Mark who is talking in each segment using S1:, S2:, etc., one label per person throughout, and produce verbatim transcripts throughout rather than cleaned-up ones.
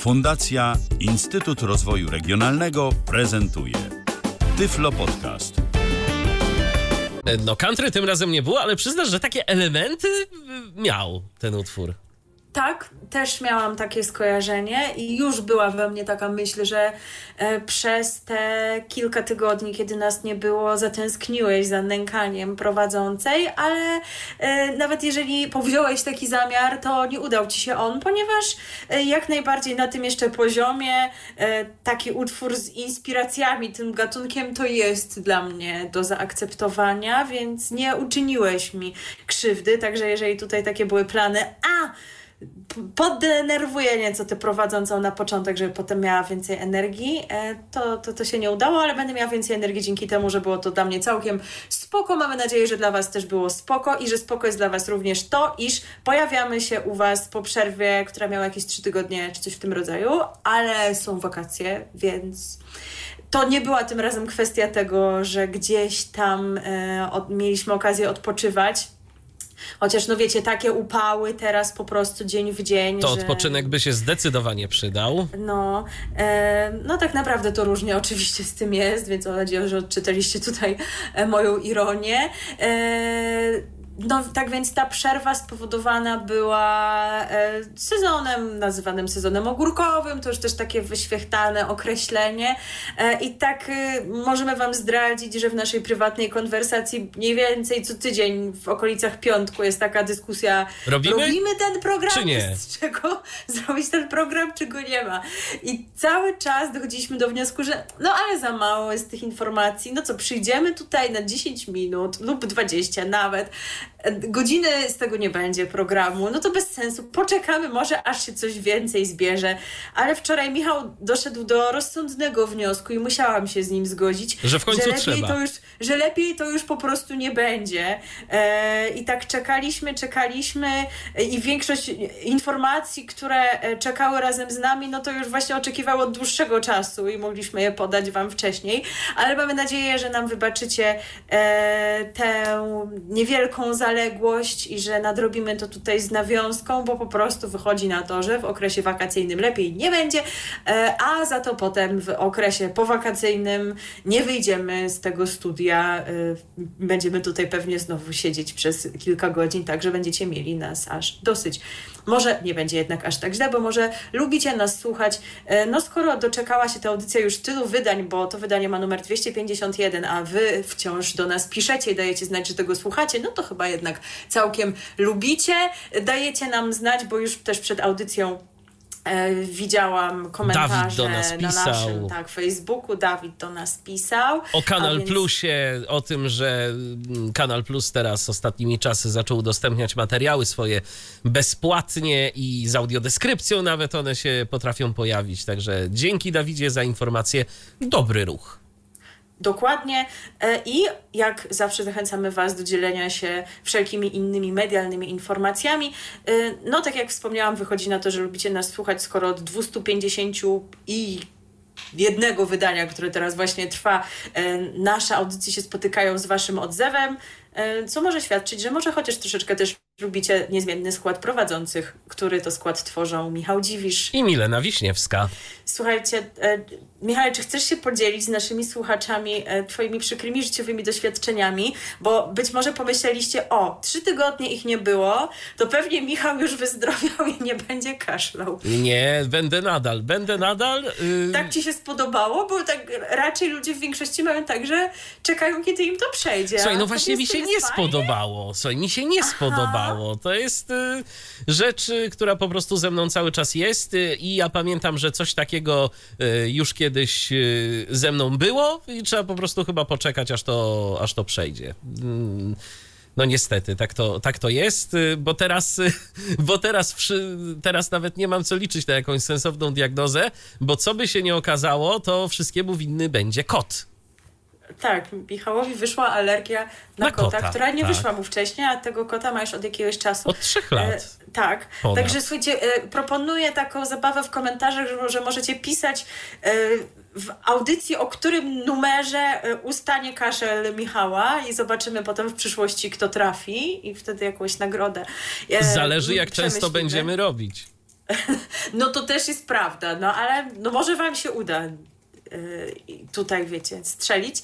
S1: Fundacja Instytut Rozwoju Regionalnego prezentuje Tyflo Podcast.
S2: No country tym razem nie było, ale przyznasz, że takie elementy miał ten utwór.
S3: Tak, też miałam takie skojarzenie i już była we mnie taka myśl, że e, przez te kilka tygodni, kiedy nas nie było, zatęskniłeś za nękaniem prowadzącej, ale e, nawet jeżeli powziąłeś taki zamiar, to nie udał ci się on, ponieważ e, jak najbardziej na tym jeszcze poziomie e, taki utwór z inspiracjami, tym gatunkiem to jest dla mnie do zaakceptowania, więc nie uczyniłeś mi krzywdy, także jeżeli tutaj takie były plany, a poddenerwuję nieco tę prowadzącą na początek, żeby potem miała więcej energii, to, to, to się nie udało, ale będę miała więcej energii dzięki temu, że było to dla mnie całkiem spoko. Mamy nadzieję, że dla Was też było spoko i że spoko jest dla Was również to, iż pojawiamy się u Was po przerwie, która miała jakieś trzy tygodnie czy coś w tym rodzaju, ale są wakacje, więc to nie była tym razem kwestia tego, że gdzieś tam e, od, mieliśmy okazję odpoczywać. Chociaż, no wiecie, takie upały teraz po prostu dzień w dzień.
S2: To
S3: że...
S2: odpoczynek by się zdecydowanie przydał.
S3: No, e, no tak naprawdę to różnie oczywiście z tym jest, więc mam nadzieję, że odczytaliście tutaj moją ironię. E, No tak więc ta przerwa spowodowana była e, sezonem, nazywanym sezonem ogórkowym, to już też takie wyświechtane określenie e, i tak e, możemy Wam zdradzić, że w naszej prywatnej konwersacji mniej więcej co tydzień w okolicach piątku jest taka dyskusja,
S2: robimy,
S3: robimy ten program,
S2: czy nie?
S3: Z czego zrobić ten program, czy go nie ma. I cały czas dochodziliśmy do wniosku, że no ale za mało jest tych informacji, no co, przyjdziemy tutaj na dziesięć minut lub dwadzieścia nawet, godziny z tego nie będzie programu, no to bez sensu, poczekamy może aż się coś więcej zbierze, ale wczoraj Michał doszedł do rozsądnego wniosku i musiałam się z nim zgodzić,
S2: że w końcu
S3: że lepiej
S2: trzeba.
S3: To już, że lepiej to już po prostu nie będzie e, i tak czekaliśmy, czekaliśmy i większość informacji, które czekały razem z nami, no to już właśnie oczekiwało od dłuższego czasu i mogliśmy je podać Wam wcześniej, ale mamy nadzieję, że nam wybaczycie e, tę niewielką zaległość i że nadrobimy to tutaj z nawiązką, bo po prostu wychodzi na to, że w okresie wakacyjnym lepiej nie będzie, a za to potem w okresie powakacyjnym nie wyjdziemy z tego studia. Będziemy tutaj pewnie znowu siedzieć przez kilka godzin, tak że będziecie mieli nas aż dosyć. Może nie będzie jednak aż tak źle, bo może lubicie nas słuchać. No skoro doczekała się ta audycja już tylu wydań, bo to wydanie ma numer dwieście pięćdziesiąt jeden, a wy wciąż do nas piszecie i dajecie znać, że tego słuchacie, no to chyba jednak całkiem lubicie. Dajecie nam znać, bo już też przed audycją E, widziałam komentarze
S2: Dawid do nas
S3: na
S2: pisał.
S3: naszym tak, Facebooku. Dawid do nas pisał.
S2: O Kanal
S3: więc...
S2: Plusie, o tym, że Kanal Plus teraz ostatnimi czasy zaczął udostępniać materiały swoje bezpłatnie i z audiodeskrypcją nawet one się potrafią pojawić. Także dzięki Dawidzie za informację. Dobry ruch.
S3: Dokładnie i jak zawsze zachęcamy Was do dzielenia się wszelkimi innymi medialnymi informacjami. No tak jak wspomniałam, wychodzi na to, że lubicie nas słuchać, skoro od dwieście pięćdziesiąt i jednego wydania, które teraz właśnie trwa, nasze audycje się spotykają z Waszym odzewem, co może świadczyć, że może chociaż troszeczkę też lubicie niezmienny skład prowadzących, który to skład tworzą Michał Dziwisz
S2: i Milena Wiśniewska.
S3: Słuchajcie, e, Michał, czy chcesz się podzielić z naszymi słuchaczami e, twoimi przykrymi życiowymi doświadczeniami? Bo być może pomyśleliście, o, trzy tygodnie ich nie było, to pewnie Michał już wyzdrowiał i nie będzie kaszlał.
S2: Nie, będę nadal, będę nadal. Yy...
S3: Tak ci się spodobało? Bo tak raczej ludzie w większości mają tak, że czekają, kiedy im to przejdzie.
S2: Słuchaj, no właśnie mi się nie
S3: fajnie?
S2: spodobało. Słuchaj, mi się nie Aha. spodobało. To jest y, rzecz, y, która po prostu ze mną cały czas jest y, i ja pamiętam, że coś takiego y, już kiedyś y, ze mną było i trzeba po prostu chyba poczekać, aż to, aż to przejdzie. Y, No niestety, tak to, tak to jest, bo teraz, bo teraz, teraz nawet nie mam co liczyć na jakąś sensowną diagnozę, bo co by się nie okazało, to wszystkiemu winny będzie kot.
S3: Tak, Michałowi wyszła alergia na,
S2: na
S3: kota,
S2: kota,
S3: która nie
S2: tak.
S3: wyszła mu wcześniej, a tego kota ma już od jakiegoś czasu.
S2: Od trzech lat.
S3: E, tak,
S2: Ponad.
S3: Także słuchajcie, e, proponuję taką zabawę w komentarzach, że, że możecie pisać e, w audycji, o którym numerze e, ustanie kaszel Michała i zobaczymy potem w przyszłości, kto trafi i wtedy jakąś nagrodę. E,
S2: Zależy, jak często będziemy robić.
S3: No to też jest prawda, no ale no może wam się uda tutaj, wiecie, strzelić.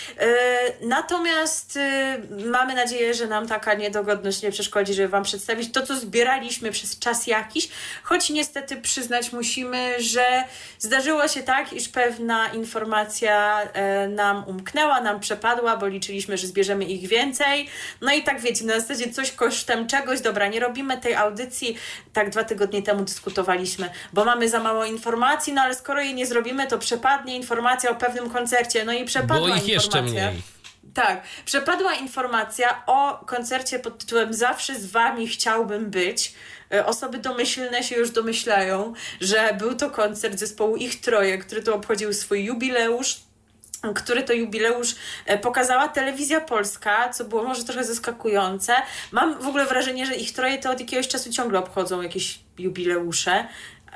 S3: Natomiast mamy nadzieję, że nam taka niedogodność nie przeszkodzi, żeby wam przedstawić to, co zbieraliśmy przez czas jakiś, choć niestety przyznać musimy, że zdarzyło się tak, iż pewna informacja nam umknęła, nam przepadła, bo liczyliśmy, że zbierzemy ich więcej. No i tak wiecie, na zasadzie coś kosztem czegoś, dobra, nie robimy tej audycji, tak dwa tygodnie temu dyskutowaliśmy, bo mamy za mało informacji, no ale skoro jej nie zrobimy, to przepadnie informacja o pewnym koncercie, no i przepadła
S2: Było ich
S3: informacja.
S2: jeszcze mniej.
S3: Tak, przepadła informacja o koncercie pod tytułem Zawsze z wami chciałbym być. Osoby domyślne się już domyślają, że był to koncert zespołu Ich Troje, który to obchodził swój jubileusz, który to jubileusz pokazała Telewizja Polska, co było może trochę zaskakujące. Mam w ogóle wrażenie, że Ich Troje to od jakiegoś czasu ciągle obchodzą jakieś jubileusze.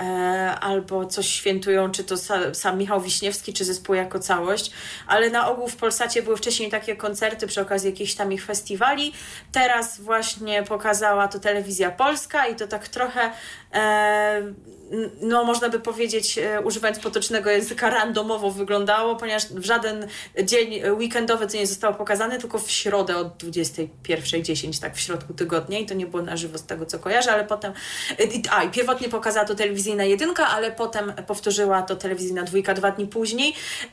S3: Albo coś świętują, czy to sam Michał Wiśniewski, czy zespół jako całość, ale na ogół w Polsacie były wcześniej takie koncerty przy okazji jakichś tam ich festiwali. Teraz właśnie pokazała to Telewizja Polska i to tak trochę e, no można by powiedzieć, używając potocznego języka, randomowo wyglądało, ponieważ w żaden dzień weekendowy to nie zostało pokazane, tylko w środę od dwudziestej pierwszej dziesięć, tak w środku tygodnia, i to nie było na żywo z tego, co kojarzę, ale potem, a i pierwotnie pokazała to telewizyjna jedynka, ale potem powtórzyła to telewizyjna dwójka dwa dni później.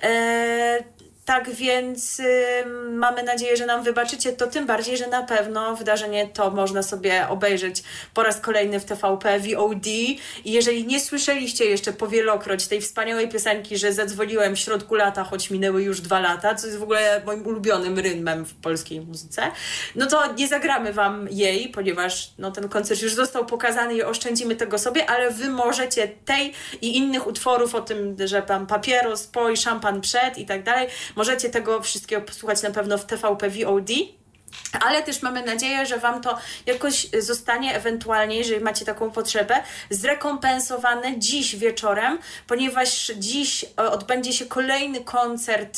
S3: E, Tak więc y, mamy nadzieję, że nam wybaczycie, to tym bardziej, że na pewno wydarzenie to można sobie obejrzeć po raz kolejny w T V P V O D. I jeżeli nie słyszeliście jeszcze powielokroć tej wspaniałej piosenki, że zadzwoniłem w środku lata, choć minęły już dwa lata, co jest w ogóle moim ulubionym rytmem w polskiej muzyce, no to nie zagramy wam jej, ponieważ no, ten koncert już został pokazany i oszczędzimy tego sobie, ale wy możecie tej i innych utworów o tym, że tam papieros po i szampan przed i tak dalej, możecie tego wszystkiego posłuchać na pewno w T V P V O D. Ale też mamy nadzieję, że wam to jakoś zostanie ewentualnie, jeżeli macie taką potrzebę, zrekompensowane dziś wieczorem, ponieważ dziś odbędzie się kolejny koncert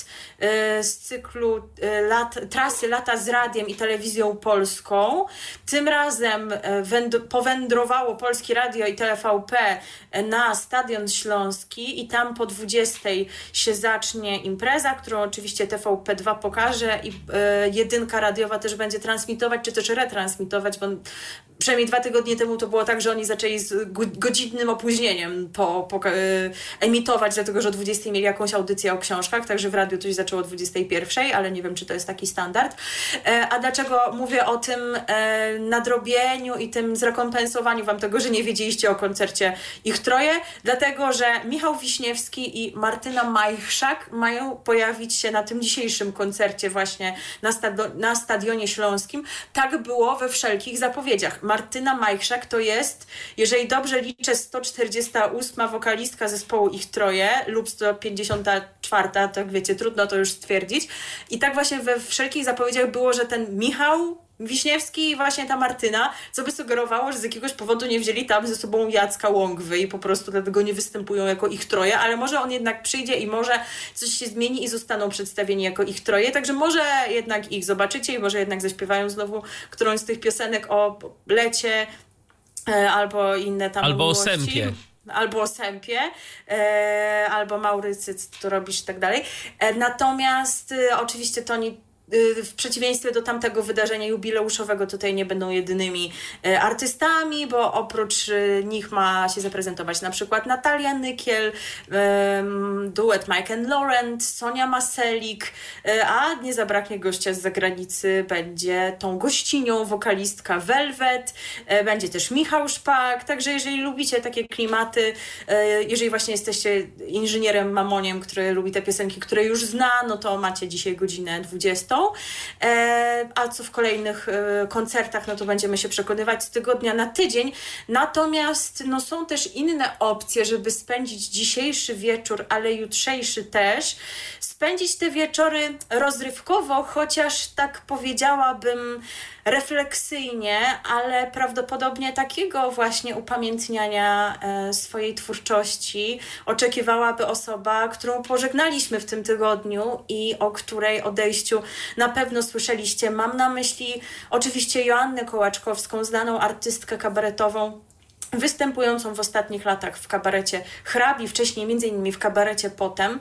S3: z cyklu lat, trasy Lata z Radiem i Telewizją Polską. Tym razem powędrowało Polskie Radio i T V P na Stadion Śląski i tam po dwudziestej się zacznie impreza, którą oczywiście T V P dwa pokaże i jedynka radiowa też będzie transmitować, czy też retransmitować, bo przynajmniej dwa tygodnie temu to było tak, że oni zaczęli z godzinnym opóźnieniem to poka- emitować, dlatego że o dwudziestej mieli jakąś audycję o książkach, także w radiu to się zaczęło o dwudziestej pierwszej, ale nie wiem, czy to jest taki standard. A dlaczego mówię o tym nadrobieniu i tym zrekompensowaniu wam tego, że nie wiedzieliście o koncercie Ich Troje? Dlatego, że Michał Wiśniewski i Martyna Majchrzak mają pojawić się na tym dzisiejszym koncercie właśnie na, stado- na Stadionie Śląskim. Tak było we wszelkich zapowiedziach. Martyna Majchrzak to jest, jeżeli dobrze liczę, sto czterdziesta ósma wokalistka zespołu Ich Troje lub sto pięćdziesiąta czwarta, tak wiecie, trudno to już stwierdzić. I tak właśnie we wszelkich zapowiedziach było, że ten Michał Wiśniewski i właśnie ta Martyna, co by sugerowało, że z jakiegoś powodu nie wzięli tam ze sobą Jacka Łągwy i po prostu dlatego nie występują jako Ich Troje, ale może on jednak przyjdzie i może coś się zmieni i zostaną przedstawieni jako Ich Troje, także może jednak ich zobaczycie i może jednak zaśpiewają znowu którąś z tych piosenek o lecie e, albo inne tam
S2: albo
S3: miłości.
S2: o sępie.
S3: Albo o sępie, e, albo Maurycy, co tu robisz i tak dalej. E, natomiast e, oczywiście to nie w przeciwieństwie do tamtego wydarzenia jubileuszowego tutaj nie będą jedynymi artystami, bo oprócz nich ma się zaprezentować na przykład Natalia Nykiel, duet Mike and Laurent, Sonia Maselik, a nie zabraknie gościa z zagranicy, będzie tą gościnią wokalistka Velvet, będzie też Michał Szpak, także jeżeli lubicie takie klimaty, jeżeli właśnie jesteście inżynierem mamoniem, który lubi te piosenki, które już zna, no to macie dzisiaj godzinę dwudziestą. E, a co w kolejnych e, koncertach, no to będziemy się przekonywać z tygodnia na tydzień. Natomiast no, są też inne opcje, żeby spędzić dzisiejszy wieczór, ale jutrzejszy też. Spędzić te wieczory rozrywkowo, chociaż tak powiedziałabym refleksyjnie, ale prawdopodobnie takiego właśnie upamiętniania e, swojej twórczości oczekiwałaby osoba, którą pożegnaliśmy w tym tygodniu i o której odejściu na pewno słyszeliście. Mam na myśli oczywiście Joannę Kołaczkowską, znaną artystkę kabaretową, występującą w ostatnich latach w kabarecie Hrabi, wcześniej między innymi w kabarecie Potem.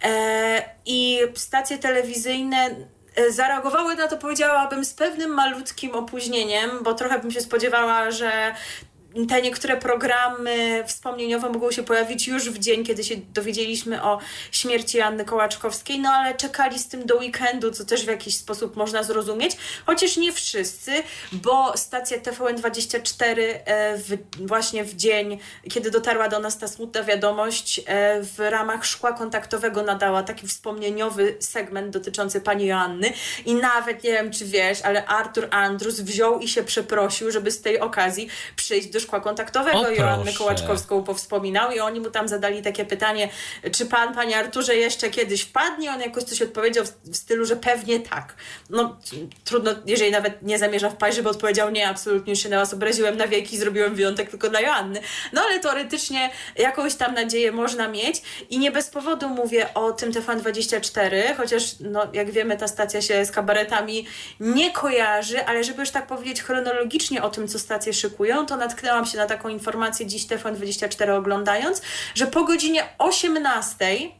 S3: I stacje telewizyjne zareagowały na to, powiedziałabym, z pewnym malutkim opóźnieniem, bo trochę bym się spodziewała, że te niektóre programy wspomnieniowe mogą się pojawić już w dzień, kiedy się dowiedzieliśmy o śmierci Anny Kołaczkowskiej, no ale czekali z tym do weekendu, co też w jakiś sposób można zrozumieć, chociaż nie wszyscy, bo stacja T V N dwadzieścia cztery w, właśnie w dzień, kiedy dotarła do nas ta smutna wiadomość, w ramach szkła kontaktowego nadała taki wspomnieniowy segment dotyczący pani Joanny i nawet, nie wiem czy wiesz, ale Artur Andrus wziął i się przeprosił, żeby z tej okazji przyjść do szkła kontaktowego i Joannę Kołaczkowską powspominał i oni mu tam zadali takie pytanie, czy pan, panie Arturze, jeszcze kiedyś wpadnie? On jakoś coś odpowiedział w stylu, że pewnie tak. No trudno, jeżeli nawet nie zamierza wpaść, żeby odpowiedział nie, absolutnie już się na was obraziłem na wieki, zrobiłem wyjątek tylko dla Joanny. No ale teoretycznie jakąś tam nadzieję można mieć i nie bez powodu mówię o tym T V N dwadzieścia cztery, chociaż no, jak wiemy, ta stacja się z kabaretami nie kojarzy, ale żeby już tak powiedzieć chronologicznie o tym, co stacje szykują, to natknęłam się na taką informację dziś T V N dwadzieścia cztery oglądając, że po godzinie osiemnastej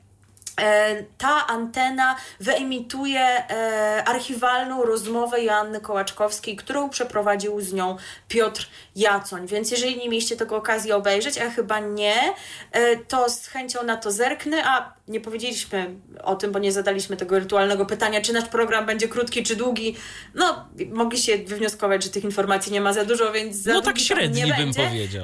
S3: ta antena wyemituje e, archiwalną rozmowę Joanny Kołaczkowskiej, którą przeprowadził z nią Piotr Jacoń. Więc jeżeli nie mieliście tego okazji obejrzeć, a chyba nie, e, to z chęcią na to zerknę, a nie powiedzieliśmy o tym, bo nie zadaliśmy tego rytualnego pytania, czy nasz program będzie krótki, czy długi. No, mogliście wywnioskować, że tych informacji nie ma za dużo, więc za
S2: No tak średni
S3: nie
S2: bym
S3: będzie.
S2: powiedział.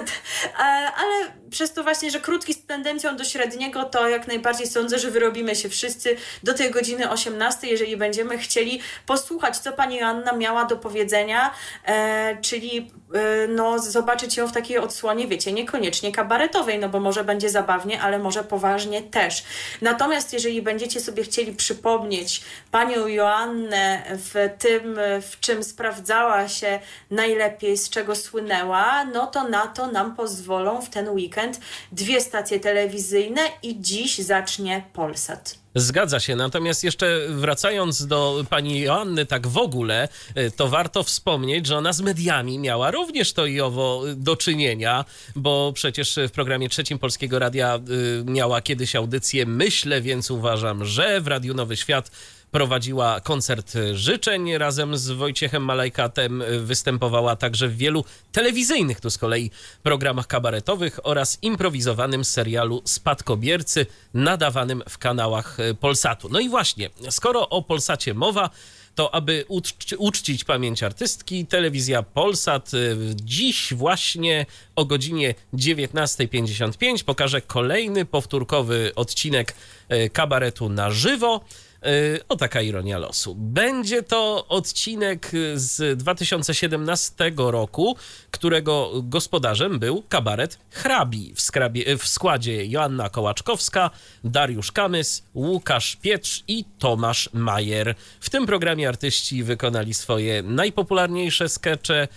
S3: Ale przez to właśnie, że krótki z tendencją do średniego, to jak najbardziej sądzę, że wyrobimy się wszyscy do tej godziny osiemnastej, jeżeli będziemy chcieli posłuchać, co pani Joanna miała do powiedzenia, e, czyli e, no, zobaczyć ją w takiej odsłonie, wiecie, niekoniecznie kabaretowej, no bo może będzie zabawnie, ale może poważnie też. Natomiast jeżeli będziecie sobie chcieli przypomnieć panią Joannę w tym, w czym sprawdzała się najlepiej, z czego słynęła, no to na to nam pozwolą w ten weekend dwie stacje telewizyjne i dziś zacznie Polsat.
S2: Zgadza się, natomiast jeszcze wracając do pani Joanny tak w ogóle, to warto wspomnieć, że ona z mediami miała również to i owo do czynienia, bo przecież w programie trzecim Polskiego Radia miała kiedyś audycję Myślę, więc uważam, że w Radiu Nowy Świat prowadziła koncert życzeń razem z Wojciechem Malajkatem, występowała także w wielu telewizyjnych tu z kolei programach kabaretowych oraz improwizowanym serialu Spadkobiercy nadawanym w kanałach Polsatu. No i właśnie, skoro o Polsacie mowa, to aby uczci, uczcić pamięć artystki, telewizja Polsat dziś właśnie o godzinie dziewiętnasta pięćdziesiąt pięć pokaże kolejny powtórkowy odcinek kabaretu na żywo. O, taka ironia losu. Będzie to odcinek z dwa tysiące siedemnastego roku, którego gospodarzem był kabaret Hrabi w, skrabie, w składzie Joanna Kołaczkowska, Dariusz Kamys, Łukasz Pietrz i Tomasz Majer. W tym programie artyści wykonali swoje najpopularniejsze skecze.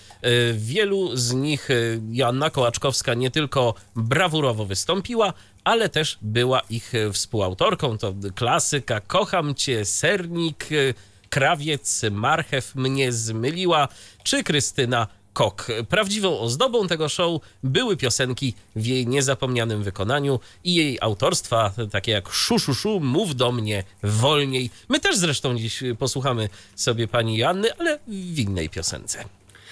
S2: Wielu z nich Joanna Kołaczkowska nie tylko brawurowo wystąpiła, ale też była ich współautorką. To klasyka Kocham Cię, Sernik, Krawiec, Marchew mnie zmyliła, czy Krystyna Kok. Prawdziwą ozdobą tego show były piosenki w jej niezapomnianym wykonaniu i jej autorstwa, takie jak Szu, szu, szu, mów do mnie wolniej. My też zresztą dziś posłuchamy sobie pani Joanny, ale w innej piosence.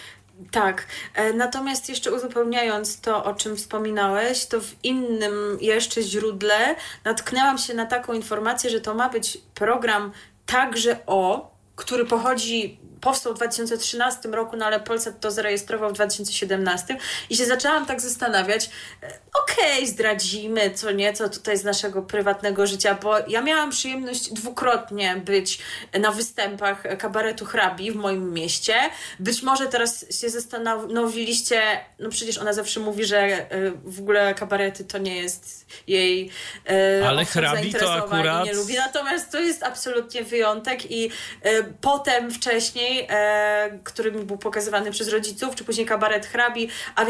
S3: Tak, natomiast jeszcze uzupełniając to, o czym wspominałeś, to w innym jeszcze źródle natknęłam się na taką informację, że to ma być program także o, który pochodzi, powstał w dwa tysiące trzynastym roku, no ale Polsat to zarejestrował w dwa tysiące siedemnastym i się zaczęłam tak zastanawiać, okej, okay, zdradzimy co nieco tutaj z naszego prywatnego życia, bo ja miałam przyjemność dwukrotnie być na występach kabaretu Hrabi w moim mieście. Być może teraz się zastanowiliście, no przecież ona zawsze mówi, że w ogóle kabarety to nie jest jej
S2: ale Hrabi to akurat
S3: nie lubi. Natomiast to jest absolutnie wyjątek i potem wcześniej, e, który mi był pokazywany przez rodziców, czy później kabaret Hrabi, a więc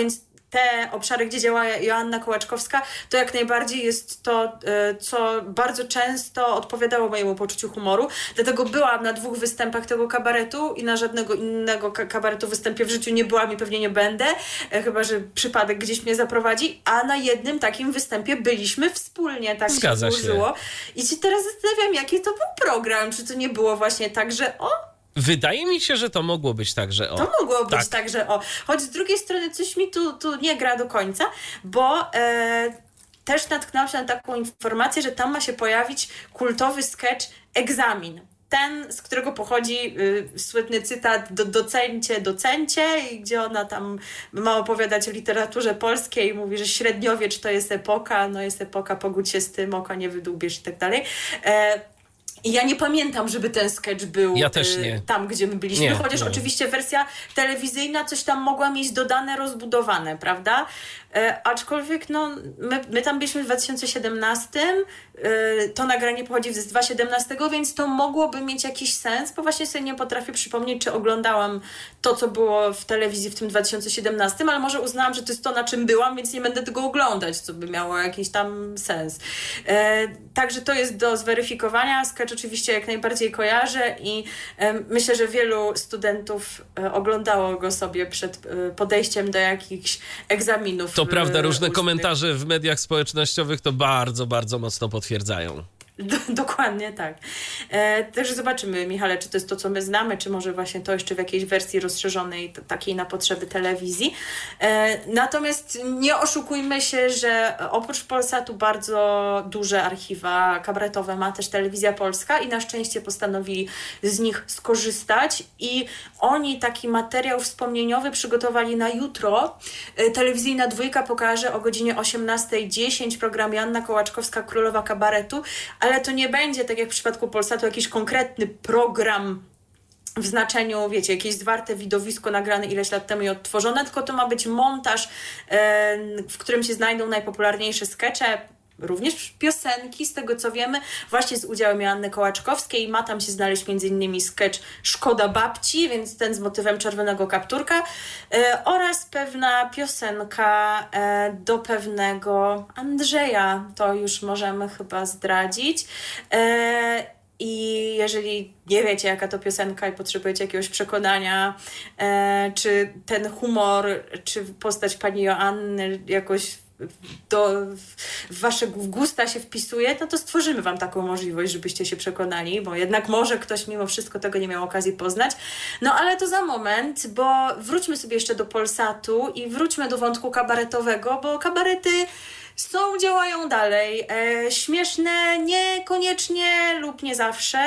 S3: te obszary, gdzie działa Joanna Kołaczkowska, to jak najbardziej jest to, co bardzo często odpowiadało mojemu poczuciu humoru. Dlatego byłam na dwóch występach tego kabaretu i na żadnego innego kabaretu występie w życiu nie byłam i pewnie nie będę, chyba że przypadek gdzieś mnie zaprowadzi, a na jednym takim występie byliśmy wspólnie, tak
S2: Zgadza
S3: się złożyło. I się teraz zastanawiam, jaki to był program, czy to nie było właśnie tak, że o,
S2: Wydaje mi się, że to mogło być tak, że o.
S3: To mogło być
S2: tak,
S3: tak, że o. Choć z drugiej strony coś mi tu, tu nie gra do końca, bo e, też natknęłam się na taką informację, że tam ma się pojawić kultowy sketch Egzamin. Ten, z którego pochodzi y, słynny cytat do docencie, docencie, i gdzie ona tam ma opowiadać o literaturze polskiej i mówi, że średniowiecz to jest epoka, no jest epoka, pogódź się z tym, oka nie wydłubiesz i tak dalej. E, I ja nie pamiętam, żeby ten sketch był
S2: ja też nie.
S3: y, tam, gdzie my byliśmy,
S2: nie,
S3: chociaż
S2: nie.
S3: oczywiście wersja telewizyjna coś tam mogła mieć dodane, rozbudowane, prawda? E, aczkolwiek no, my, my tam byliśmy w dwa tysiące siedemnastym, e, to nagranie pochodzi z dwa tysiące siedemnastego, więc to mogłoby mieć jakiś sens, bo właśnie sobie nie potrafię przypomnieć, czy oglądałam to, co było w telewizji w tym dwa tysiące siedemnastym, ale może uznałam, że to jest to, na czym byłam, więc nie będę tego oglądać, co by miało jakiś tam sens. E, także to jest do zweryfikowania. Sketch oczywiście jak najbardziej kojarzę i e, myślę, że wielu studentów e, oglądało go sobie przed e, podejściem do jakichś egzaminów.
S2: To prawda, różne
S3: ustnych.
S2: komentarze w mediach społecznościowych to bardzo, bardzo mocno potwierdzają.
S3: Do, dokładnie tak. E, także zobaczymy, Michale, czy to jest to, co my znamy, czy może właśnie to jeszcze w jakiejś wersji rozszerzonej, t- takiej na potrzeby telewizji. E, natomiast nie oszukujmy się, że oprócz Polsatu bardzo duże archiwa kabaretowe ma też Telewizja Polska i na szczęście postanowili z nich skorzystać i oni taki materiał wspomnieniowy przygotowali na jutro. E, telewizyjna dwójka pokaże o godzinie osiemnasta dziesięć program Joanna Kołaczkowska, Królowa Kabaretu, ale to nie będzie, tak jak w przypadku Polsatu, jakiś konkretny program w znaczeniu, wiecie, jakieś zwarte widowisko nagrane ileś lat temu i odtworzone, tylko to ma być montaż, e, w którym się znajdą najpopularniejsze skecze, również piosenki, z tego co wiemy, właśnie z udziałem Joanny Kołaczkowskiej. Ma tam się znaleźć między innymi sketch Szkoda babci, więc ten z motywem czerwonego kapturka e, oraz pewna piosenka e, do pewnego Andrzeja. To już możemy chyba zdradzić. E, I jeżeli nie wiecie, jaka to piosenka i potrzebujecie jakiegoś przekonania, e, czy ten humor, czy postać pani Joanny jakoś do, w wasze gusta się wpisuje, no to stworzymy wam taką możliwość, żebyście się przekonali, bo jednak może ktoś mimo wszystko tego nie miał okazji poznać. No ale to za moment, bo wróćmy sobie jeszcze do Polsatu i wróćmy do wątku kabaretowego, bo kabarety są, działają dalej. E, śmieszne niekoniecznie lub nie zawsze,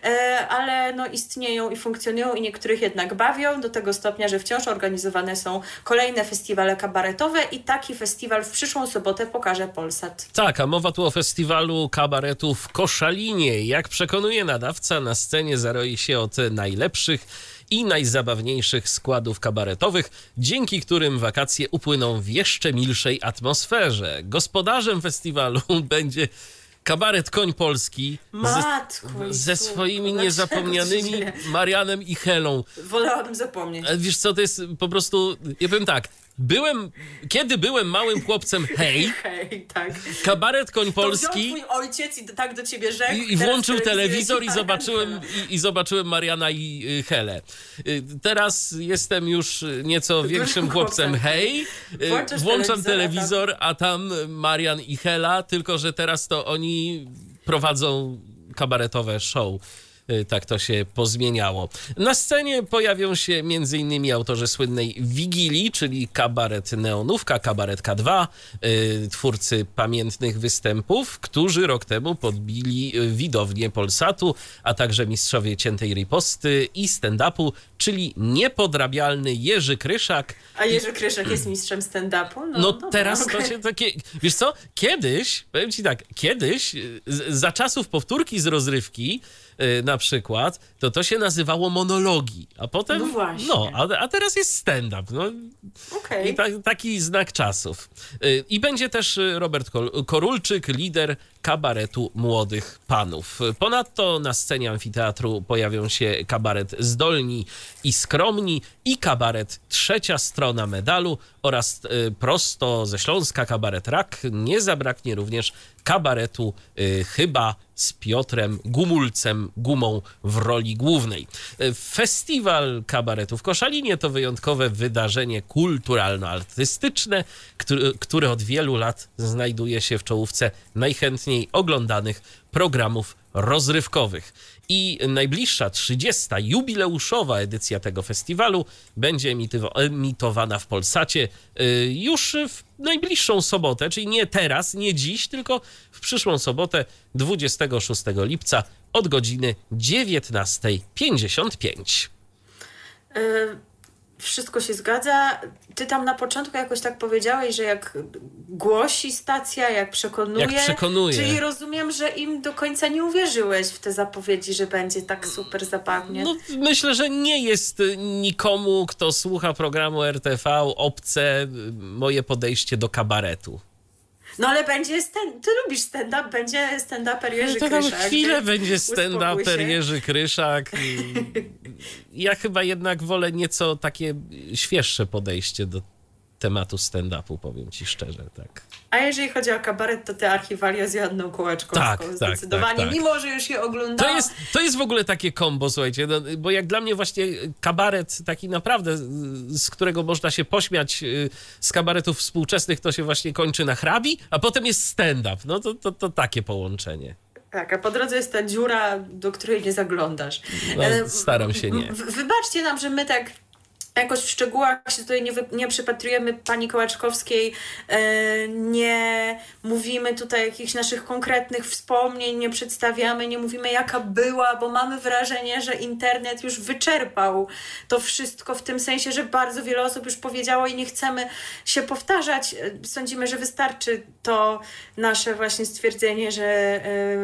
S3: e, ale no istnieją i funkcjonują i niektórych jednak bawią do tego stopnia, że wciąż organizowane są kolejne festiwale kabaretowe i taki festiwal w przyszłą sobotę pokaże Polsat.
S2: Tak, a mowa tu o festiwalu kabaretu w Koszalinie. Jak przekonuje nadawca, na scenie zaroi się od najlepszych i najzabawniejszych składów kabaretowych, dzięki którym wakacje upłyną w jeszcze milszej atmosferze. Gospodarzem festiwalu będzie kabaret Koń Polski
S3: Matko,
S2: ze, ze
S3: Jezu,
S2: swoimi
S3: dlaczego
S2: niezapomnianymi
S3: to się dzieje?
S2: Marianem i Helą.
S3: Wolałabym zapomnieć.
S2: Ale wiesz co, to jest po prostu, ja powiem tak, byłem, kiedy byłem małym chłopcem, hej,
S3: Hej, tak.
S2: kabaret Koń
S3: To
S2: Polski
S3: wziął twój ojciec i tak do ciebie rzekł.
S2: i, i
S3: teraz
S2: włączył telewizor i
S3: Marian
S2: zobaczyłem,
S3: Hela.
S2: i, i zobaczyłem Mariana i y, Helę. Y, Teraz jestem już nieco większym chłopcem, hej, y,
S3: Włączasz
S2: włączam
S3: telewizor,
S2: telewizor, a tam Marian i Hela, tylko że teraz to oni prowadzą kabaretowe show. Tak to się pozmieniało. Na scenie pojawią się m.in. autorzy słynnej Wigilii, czyli kabaret Neonówka, kabaret K dwa, yy, twórcy pamiętnych występów, którzy rok temu podbili widownię Polsatu, a także mistrzowie ciętej riposty i stand-upu, czyli niepodrabialny Jerzy Kryszak.
S3: A Jerzy Kryszak jest mistrzem stand-upu? No,
S2: No
S3: dobra,
S2: teraz
S3: okay.
S2: to się takie... Wiesz co? Kiedyś, powiem ci tak, kiedyś, z, za czasów powtórki z rozrywki, yy, na przykład, to to się nazywało monologi, a potem...
S3: No właśnie.
S2: No, a, a teraz jest stand-up. No.
S3: Okay.
S2: I ta, taki znak czasów. Yy, I będzie też Robert Korulczyk, lider kabaretu młodych panów. Ponadto na scenie amfiteatru pojawią się kabaret Zdolni i Skromni i kabaret Trzecia Strona Medalu oraz y, prosto ze Śląska kabaret Rak. Nie zabraknie również kabaretu y, Chyba z Piotrem Gumulcem Gumą w roli głównej. Festiwal kabaretu w Koszalinie to wyjątkowe wydarzenie kulturalno-artystyczne, który, które od wielu lat znajduje się w czołówce najchętniej oglądanych programów rozrywkowych. I najbliższa trzydziesta jubileuszowa edycja tego festiwalu będzie emitowana w Polsacie już w najbliższą sobotę, czyli nie teraz, nie dziś, tylko w przyszłą sobotę, dwudziestego szóstego lipca od godziny dziewiętnasta pięćdziesiąt pięć.
S3: Y- Wszystko się zgadza. Ty tam na początku jakoś tak powiedziałeś, że jak głosi stacja, jak przekonuje.
S2: Jak przekonuje.
S3: Czyli rozumiem, że im do końca nie uwierzyłeś w te zapowiedzi, że będzie tak super zabawnie.
S2: No, myślę, że nie jest nikomu, kto słucha programu R T V, obce moje podejście do kabaretu.
S3: No ale będzie stand- ty lubisz stand-up, będzie stand-uper Jerzy
S2: to tam
S3: Kryszak.
S2: chwilę będzie stand-uper
S3: się.
S2: Jerzy Kryszak. Ja chyba jednak wolę nieco takie świeższe podejście do tematu stand-upu, powiem ci szczerze, tak.
S3: A jeżeli chodzi o kabaret, to te archiwalia z Joanną Kołaczkowską
S2: Tak, tak,
S3: zdecydowanie,
S2: tak, tak.
S3: mimo że już je oglądałam.
S2: To jest, to jest w ogóle takie kombo, słuchajcie, no, bo jak dla mnie właśnie kabaret taki naprawdę, z którego można się pośmiać z kabaretów współczesnych, to się właśnie kończy na hrabi, a potem jest stand-up. No to, to, to takie połączenie.
S3: Tak, a po drodze jest ta dziura, do której nie zaglądasz.
S2: No, staram się nie.
S3: W- wybaczcie nam, że my tak jakoś w szczegółach się tutaj nie, wy, nie przypatrujemy pani Kołaczkowskiej, e, nie mówimy tutaj jakichś naszych konkretnych wspomnień, nie przedstawiamy, nie mówimy jaka była, bo mamy wrażenie, że internet już wyczerpał to wszystko w tym sensie, że bardzo wiele osób już powiedziało i nie chcemy się powtarzać. Sądzimy, że wystarczy to nasze właśnie stwierdzenie, że e,